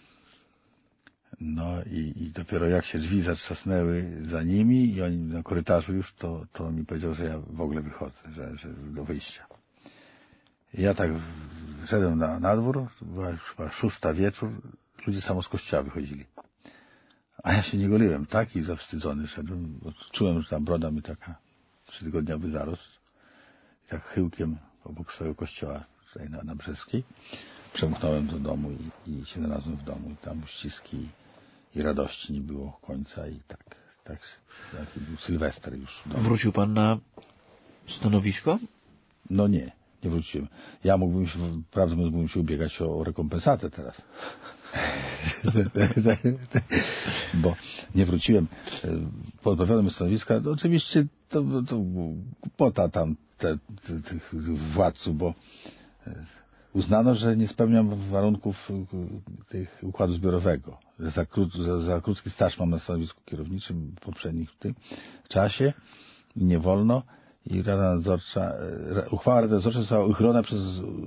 No i, i dopiero jak się drzwi zatrzasnęły za nimi i oni na korytarzu już, to, to mi powiedział, że ja w ogóle wychodzę, że, że do wyjścia. I ja tak szedłem na, na dwór, była już chyba szósta wieczór, ludzie samo z kościoła wychodzili. A ja się nie goliłem, taki zawstydzony szedłem, bo czułem, że ta broda mi taka trzytygodniowy zarost. I tak chyłkiem obok swojego kościoła tutaj na, na Brzeskiej przemknąłem do domu i, i się znalazłem w domu. I tam uściski i radości nie było końca i tak, tak, taki był Sylwester już. Wrócił pan na stanowisko? No nie, nie wróciłem. Ja mógłbym się, prawdę mówiąc, mógłbym się ubiegać o, o rekompensatę teraz. Bo nie wróciłem. Pozbawiony stanowiska, to oczywiście to, to głupota tam te, te, tych władców, bo uznano, że nie spełniam warunków tych układu zbiorowego, że za, krót, za, za krótki staż mam na stanowisku kierowniczym w poprzednich w tym czasie i nie wolno. I Rada Nadzorcza, uchwała Rady Nadzorczej została uchylona przez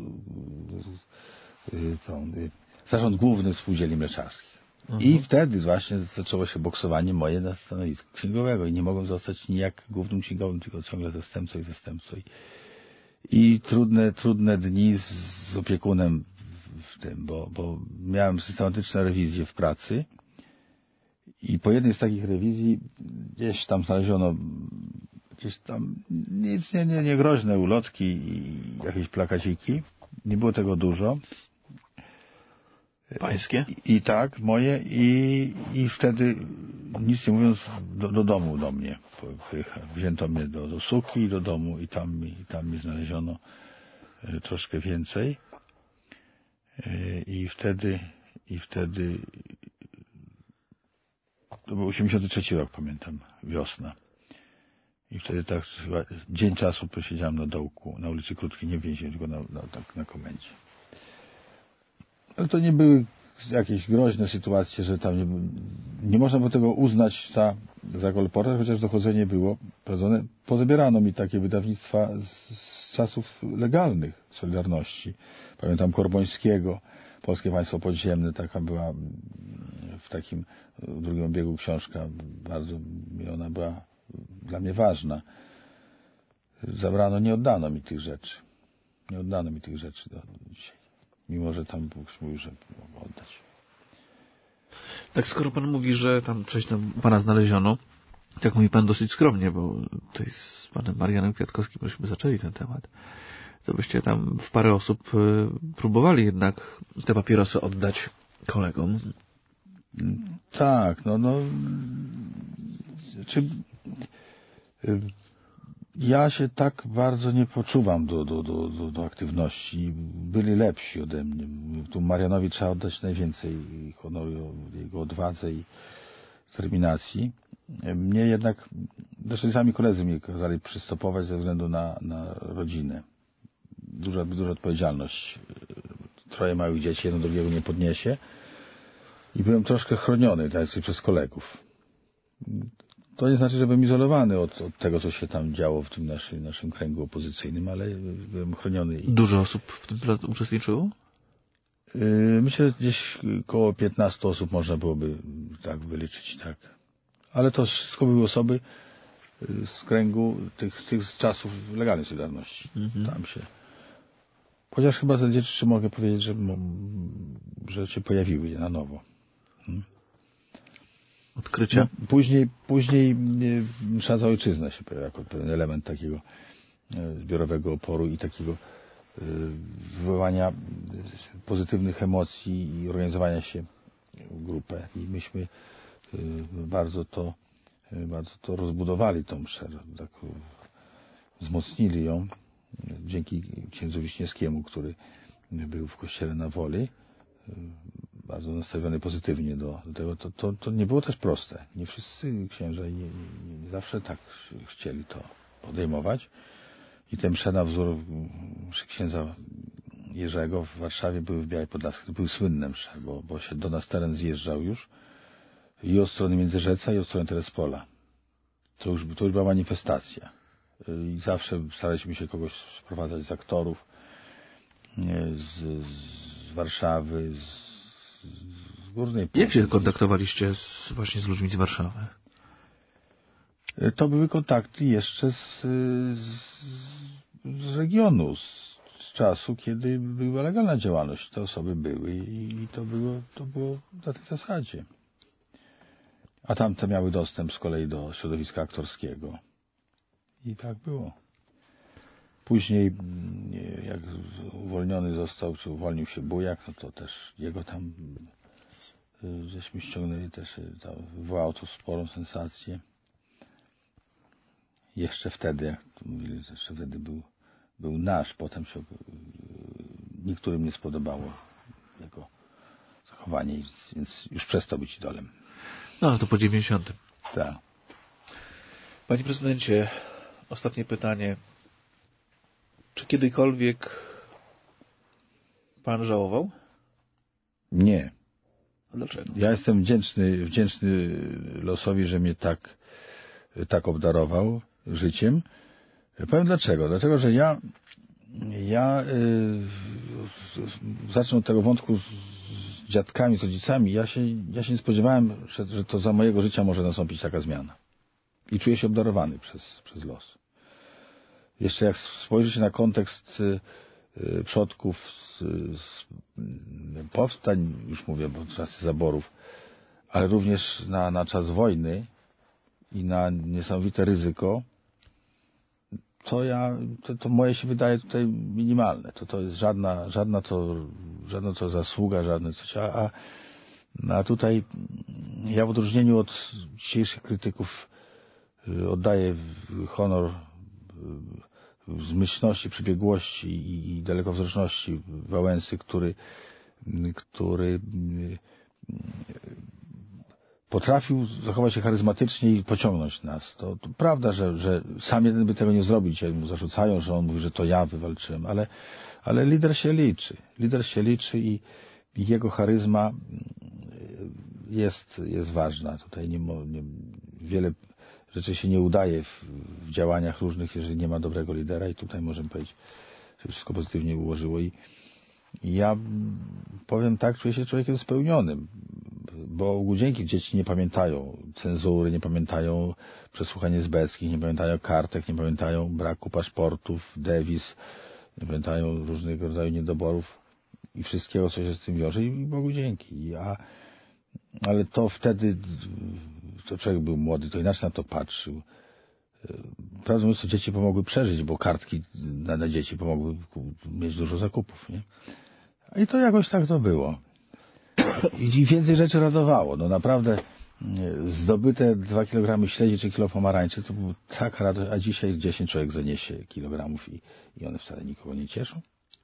tą, Zarząd Główny Spółdzielni Mleczarskich. Mhm. I wtedy właśnie zaczęło się boksowanie moje na stanowisku księgowego i nie mogłem zostać nijak głównym księgowym, tylko ciągle zastępcą i zastępcą. I, i trudne, trudne dni z, z opiekunem w tym, bo, bo miałem systematyczne rewizje w pracy i po jednej z takich rewizji gdzieś tam znaleziono jakieś tam nic nie, nie, nie groźne ulotki i jakieś plakaciki. Nie było tego dużo. Pańskie? I, i tak, moje i, i wtedy nic nie mówiąc do, do domu do mnie. Wzięto mnie do, do suki do domu i tam, i tam mi znaleziono y, troszkę więcej. Y, I wtedy i wtedy to był osiemdziesiąty trzeci rok, pamiętam, wiosna. I wtedy tak chyba dzień czasu posiedziałem na dołku, na ulicy Krótkiej, nie w więzieniu, tylko na, na, tak na komendzie. Ale to nie były jakieś groźne sytuacje, że tam nie, nie można było tego uznać za, za kolportaż, chociaż dochodzenie było prowadzone. Pozabierano mi takie wydawnictwa z, z czasów legalnych Solidarności. Pamiętam Korbońskiego, Polskie Państwo Podziemne, taka była w takim drugim obiegu książka, bardzo mi ona była dla mnie ważna. Zabrano, nie oddano mi tych rzeczy. Nie oddano mi tych rzeczy do dzisiaj. Mimo, że tam Bóg mówił, że mogę oddać. Tak, skoro pan mówi, że tam coś tam pana znaleziono, tak mówi pan dosyć skromnie, bo tutaj z panem Marianem Kwiatkowskim żeśmy zaczęli ten temat, to byście tam w parę osób próbowali jednak te papierosy oddać kolegom. Tak, no, no, czy ja się tak bardzo nie poczuwam do, do, do, do, do aktywności. Byli lepsi ode mnie. Tu Marianowi trzeba oddać najwięcej honoru, jego odwadze i determinacji. Mnie jednak, zresztą sami koledzy mnie kazali przystopować ze względu na, na rodzinę. Duża, duża odpowiedzialność. Troje małych dzieci, jedno drugiego nie podniesie. I byłem troszkę chroniony tak, przez kolegów. To nie znaczy, że byłem izolowany od, od tego, co się tam działo w tym naszym, naszym kręgu opozycyjnym, ale byłem chroniony. Dużo osób w tym uczestniczyło? Myślę, że gdzieś około piętnastu osób można byłoby tak wyliczyć, tak. Ale to wszystko były osoby z kręgu tych, tych z czasów legalnej Solidarności. Mhm. Tam się. Chociaż chyba za dzieci mogę powiedzieć, że, że się pojawiły na nowo. Hmm. Odkrycia? No, później, później msza za ojczyznę się pojawia jako pewien element takiego zbiorowego oporu i takiego wywołania pozytywnych emocji i organizowania się w grupę. I myśmy bardzo to, bardzo to rozbudowali, tą mszę, tak wzmocnili ją dzięki księdzu Wiśniewskiemu, który był w kościele na Woli, bardzo nastawiony pozytywnie do, do tego. To, to, to nie było też proste. Nie wszyscy księża nie, nie, nie zawsze tak chcieli to podejmować. I te msze na wzór mszy księdza Jerzego w Warszawie były w Białej Podlaskiej. To były słynne msze, bo, bo się do nas teren zjeżdżał już i od strony Międzyrzeca, i od strony Terespola. To już, to już była manifestacja. I zawsze staraliśmy się kogoś sprowadzać z aktorów, z, z Warszawy, z, z Górnej Półki. Jak się kontaktowaliście z, właśnie z ludźmi z Warszawy? To były kontakty jeszcze z, z, z regionu, z, z czasu, kiedy była legalna działalność. Te osoby były i to było, to było na tej zasadzie. A tamte miały dostęp z kolei do środowiska aktorskiego. I tak było. Później, jak uwolniony został, czy uwolnił się Bujak, no to też jego tam żeśmy ściągnęli, też to wywołało to sporą sensację. Jeszcze wtedy, jak mówili, jeszcze wtedy był, był nasz, potem się niektórym nie spodobało jego zachowanie, więc już przestał być idolem. No, to po dziewięćdziesiątym. Tak. Panie prezydencie, ostatnie pytanie. Czy kiedykolwiek pan żałował? Nie. A dlaczego? Ja jestem wdzięczny, wdzięczny losowi, że mnie tak, tak obdarował życiem. Powiem dlaczego. Dlatego, że ja, ja yy, zacznę od tego wątku z, z dziadkami, z rodzicami. Ja się, ja się nie spodziewałem, że, że to za mojego życia może nastąpić taka zmiana. I czuję się obdarowany przez, przez los. Jeszcze jak spojrzy się na kontekst y, y, przodków z, z powstań, już mówię, bo czasy zaborów, ale również na, na czas wojny i na niesamowite ryzyko, to ja, to, to moje się wydaje tutaj minimalne. To, to jest żadna, żadna to, żadna to zasługa, żadne coś, a, a, a tutaj ja w odróżnieniu od dzisiejszych krytyków oddaję honor zmyślności, przebiegłości i, i dalekowzroczności Wałęsy, który, który potrafił zachować się charyzmatycznie i pociągnąć nas. To, to prawda, że, że sam jeden by tego nie zrobił. Dzisiaj mu zarzucają, że on mówi, że to ja wywalczyłem, ale, ale lider się liczy. Lider się liczy i, i jego charyzma jest, jest ważna. Tutaj nie, nie, wiele rzeczy się nie udaje w, w działaniach różnych, jeżeli nie ma dobrego lidera i tutaj możemy powiedzieć, że wszystko pozytywnie ułożyło i ja powiem tak, czuję się człowiekiem spełnionym, bo ogół dzięki dzieci nie pamiętają cenzury, nie pamiętają przesłuchań niezbędnych, nie pamiętają kartek, nie pamiętają braku paszportów, dewiz, nie pamiętają różnego rodzaju niedoborów i wszystkiego, co się z tym wiąże i Bogu dzięki. Ja, ale to wtedy, to człowiek był młody, to inaczej na to patrzył. Prawdę mówiąc, to dzieci pomogły przeżyć, bo kartki na, na dzieci pomogły mieć dużo zakupów, nie? I to jakoś tak to było. I więcej rzeczy radowało. No naprawdę zdobyte dwa kilogramy śledzi czy kilo pomarańczy to był tak radość, a dzisiaj dziesięć człowiek zaniesie kilogramów i, i one wcale nikogo nie cieszą.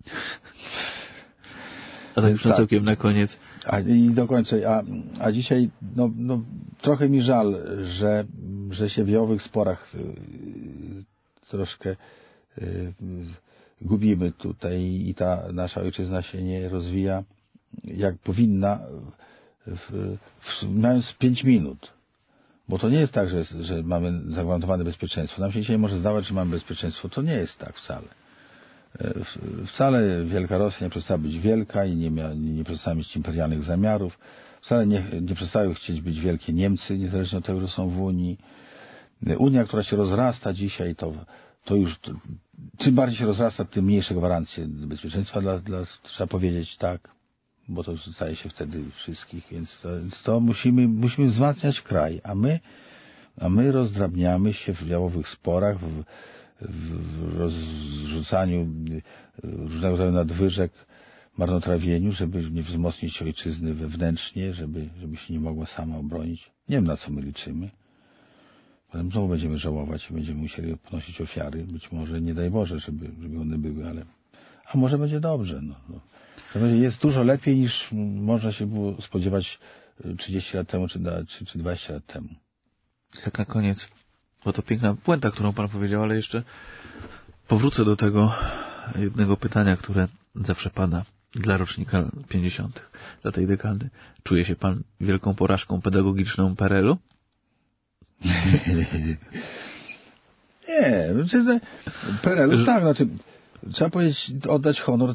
A tak już całkiem na koniec. A, I dokończę. A, a dzisiaj no, no, trochę mi żal, że, że się w owych sporach y, troszkę y, gubimy tutaj i ta nasza ojczyzna się nie rozwija jak powinna, w, w, mając pięć minut. Bo to nie jest tak, że, że mamy zagwarantowane bezpieczeństwo. Nam się dzisiaj może zdawać, że mamy bezpieczeństwo. To nie jest tak wcale. Wcale Wielka Rosja nie przestała być wielka i nie, mia, nie przestała mieć imperialnych zamiarów. Wcale nie, nie przestały chcieć być wielkie Niemcy, niezależnie od tego, że są w Unii. Unia, która się rozrasta dzisiaj, to, to już to, czym bardziej się rozrasta, tym mniejsze gwarancje bezpieczeństwa dla, dla, trzeba powiedzieć tak, bo to staje się wtedy wszystkich, więc to, więc to musimy, musimy wzmacniać kraj, a my, a my rozdrabniamy się w jałowych sporach, w, w rozrzucaniu różnego rodzaju nadwyżek, marnotrawieniu, żeby nie wzmocnić ojczyzny wewnętrznie, żeby, żeby się nie mogła sama obronić. Nie wiem, na co my liczymy. Potem znowu będziemy żałować i będziemy musieli ponosić ofiary. Być może, nie daj Boże, żeby, żeby one były, ale a może będzie dobrze. No, no. Jest dużo lepiej, niż można się było spodziewać trzydzieści lat temu, czy, czy, czy dwadzieścia lat temu. Tak na koniec, bo to piękna puenta, którą Pan powiedział, ale jeszcze powrócę do tego jednego pytania, które zawsze pada dla rocznika pięćdziesiątych, dla tej dekady. Czuje się Pan wielką porażką pedagogiczną P R L u? Nie, P R L u tak, znaczy trzeba powiedzieć, oddać honor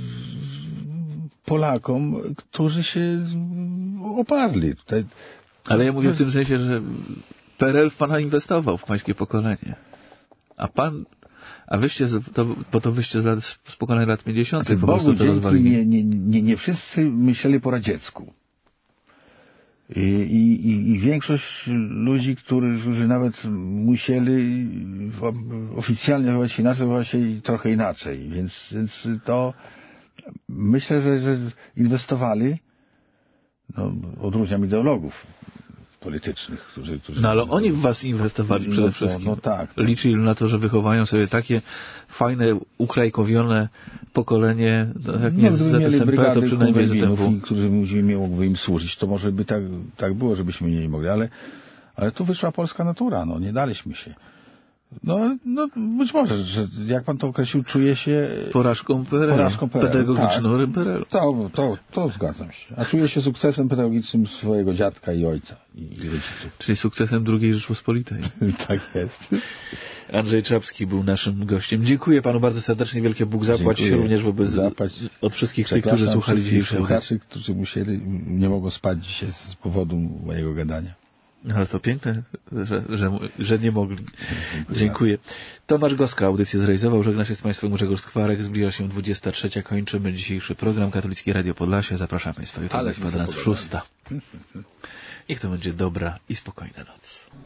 Polakom, którzy się oparli. Tutaj... Ale ja mówię w tym sensie, że P R L w Pana inwestował, w Pańskie pokolenie. A Pan, a wyście, z, to, bo to wyście z, lat, z pokolenia lat pięćdziesiątych po prostu to rozwalili. Nie, nie, nie, nie wszyscy myśleli po radziecku. I, i, i większość ludzi, którzy, którzy nawet musieli oficjalnie zachować się inaczej, zachować się trochę inaczej. Więc, więc to myślę, że, że inwestowali, no, odróżniam ideologów politycznych, którzy... którzy no ale oni w was inwestowali przede no, wszystkim. No, tak. Liczyli na to, że wychowają sobie takie fajne, ukrajkowione pokolenie, jak nie no, z Z S M P, to przynajmniej z Z M W. Którzy mogłyby im służyć. To może by tak, tak było, żebyśmy nie mogli, ale, ale tu wyszła polska natura, no nie daliśmy się. No, no być może, że jak pan to określił, czuje się porażką P R L u, porażką P R L u. pedagogiczną tak, P R L u. To, to, to zgadzam się. A czuję się sukcesem pedagogicznym swojego dziadka i ojca i, i rodziców. Czyli sukcesem drugiej Rzeczpospolitej. Tak jest. Andrzej Czapski był naszym gościem. Dziękuję panu bardzo serdecznie. Wielkie Bóg zapłać Dziękuję. również wobec Zapłać. od wszystkich tych, którzy słuchali dzisiejszej słuchaczy, którzy musieli, nie mogą spać dzisiaj z powodu mojego gadania. Ale to piękne, że, że, że nie mogli. Dziękuję. Dziękuję. Tomasz Goska audycję zrealizował. Żegna się z Państwem Grzegorz Skwarek. Zbliża się dwudziesta trzecia. Kończymy dzisiejszy program Katolickie Radio Podlasie. Zapraszam Państwa jutro zaś po nas szósta. Niech to będzie dobra i spokojna noc.